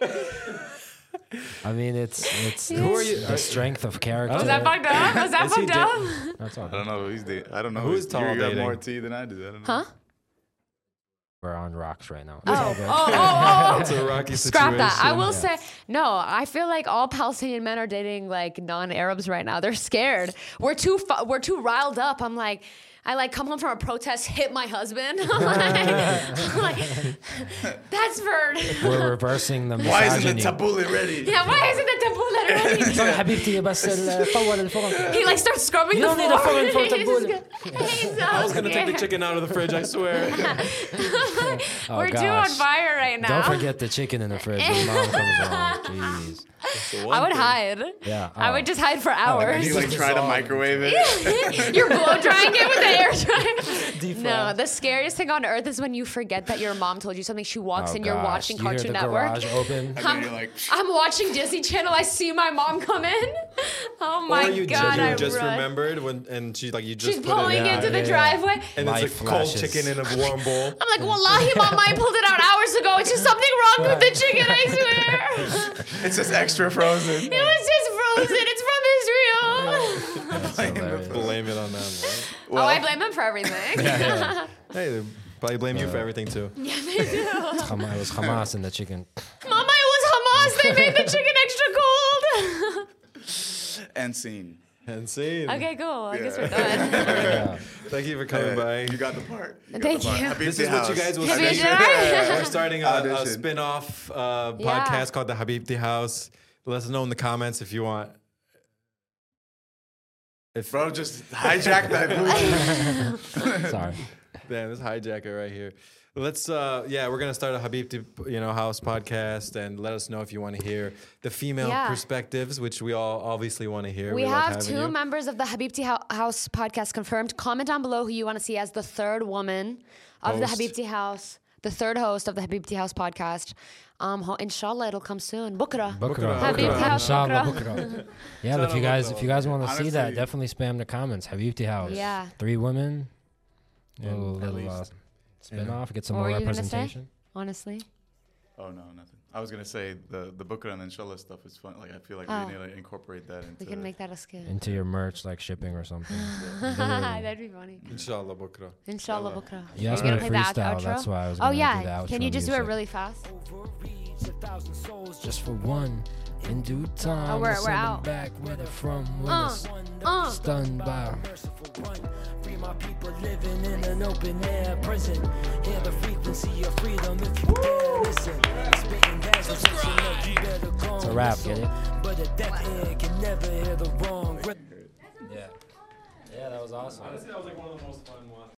I mean, it's it's, Who are it's you- the strength of character. Was that fucked up? Was that Is he fucked da- up? That's all. I don't know. Who's the? I don't know. Who's Who's tall You got dating? more tea than I do. I don't know. Huh? We're on rocks right now. Oh, oh, oh, oh. It's a rocky Scrap that. I situation. will say, no, I feel like all Palestinian men are dating like non-Arabs right now. They're scared. We're too fu- we're too riled up. I'm like, I like come home from a protest, hit my husband. I'm like, I'm like, that's for. We're reversing the Why isn't the misogyny. tabbouleh ready? Yeah, why isn't the tabbouleh ready? حبيبتي بس الفول الفرن. He like starts scrubbing You the don't need a floor. phone for He's tabbouleh. just- he's so I was gonna take the scared. chicken out of the fridge. I swear. Oh, We're too on gosh. fire right now. Don't forget the chicken in the fridge when mom comes home. Jeez. I would hide. Yeah. I oh. would just hide for And hours. you like try to microwave it. You're blow drying it with the air dryer. No, the scariest thing on earth is when you forget that your mom told you something. She walks Oh, in, you're gosh. watching You hear Cartoon the Network. garage open. And then you're like, I'm watching Disney Channel. I see my mom come in. Oh my or you, god! you I just run. remembered when, and she like you just She's put pulling it in, into the yeah, yeah. driveway. and Light it's a cold flashes. chicken in a warm bowl. I'm like, Wallahi, mom, I pulled it out hours ago. It's just something wrong with the chicken. I swear. it's just extra frozen. It was just frozen. It's from Israel. That's hilarious. Blame it on them. Right? Well, oh, I blame him for everything. Hey, they probably blame you for everything too. Yeah, they do. Hamas- It was Hamas and the chicken. Mama, it was Hamas. They made the chicken extra cold. and scene. And scene. Okay, cool. I guess Yeah. we're done. Yeah. Thank you for coming by. You got the part. You got Thank the part. you. Habibti This is what you House. guys will Habibti see. House. We're starting a, a Audition. spin-off uh, Yeah. podcast called the Habibti House. Let us know in the comments if you want. If Bro, just hijack that movie. Sorry. Damn, this hijacker right here. Let's, uh, yeah, we're gonna start a Habibti, you know, House podcast, and let us know if you want to hear the female Yeah. perspectives, which we all obviously want to hear. We, love have having two you. members of the Habibti Hou- House podcast confirmed. Comment down below who you want to see as the third woman of the Host. Habibti House, the third host of the Habibti House podcast. Um, ho- inshallah, it'll come soon. Bukra. Bukra. Habibti House. Inshallah, Bukra. Bukra. Yeah, but if you guys if you guys want to see that, Honestly- definitely spam the comments. Habibti House. Yeah. Three women. Yeah, little at little uh, least. spin off. Get some What more were you gonna say? representation. Honestly. Oh no, nothing. I was gonna say the the Bukra and Inshallah stuff is fun. Like I feel like Oh. we need to incorporate that into. We can make that a skill. Into your merch, like shipping or something. That'd be funny. Inshallah, Bukra. Inshallah, Bukra. You Are asked you me gonna to play the out- freestyle. outro? That's why I was Oh gonna do the yeah. outro Can you just do it music. really fast? Just for one, in due time. Oh, we're- we'll we're send 'em out. back where they're from. When Uh, it's uh. stunned by. Free my people living in an open air prison. Hear the frequency of freedom if you dare listen. Spitting gas of such a look, you better go. It's a rap, get it? But a deaf ear can never hear the wrong. Yeah. Yeah, that was awesome. Honestly, that was like one of the most fun ones.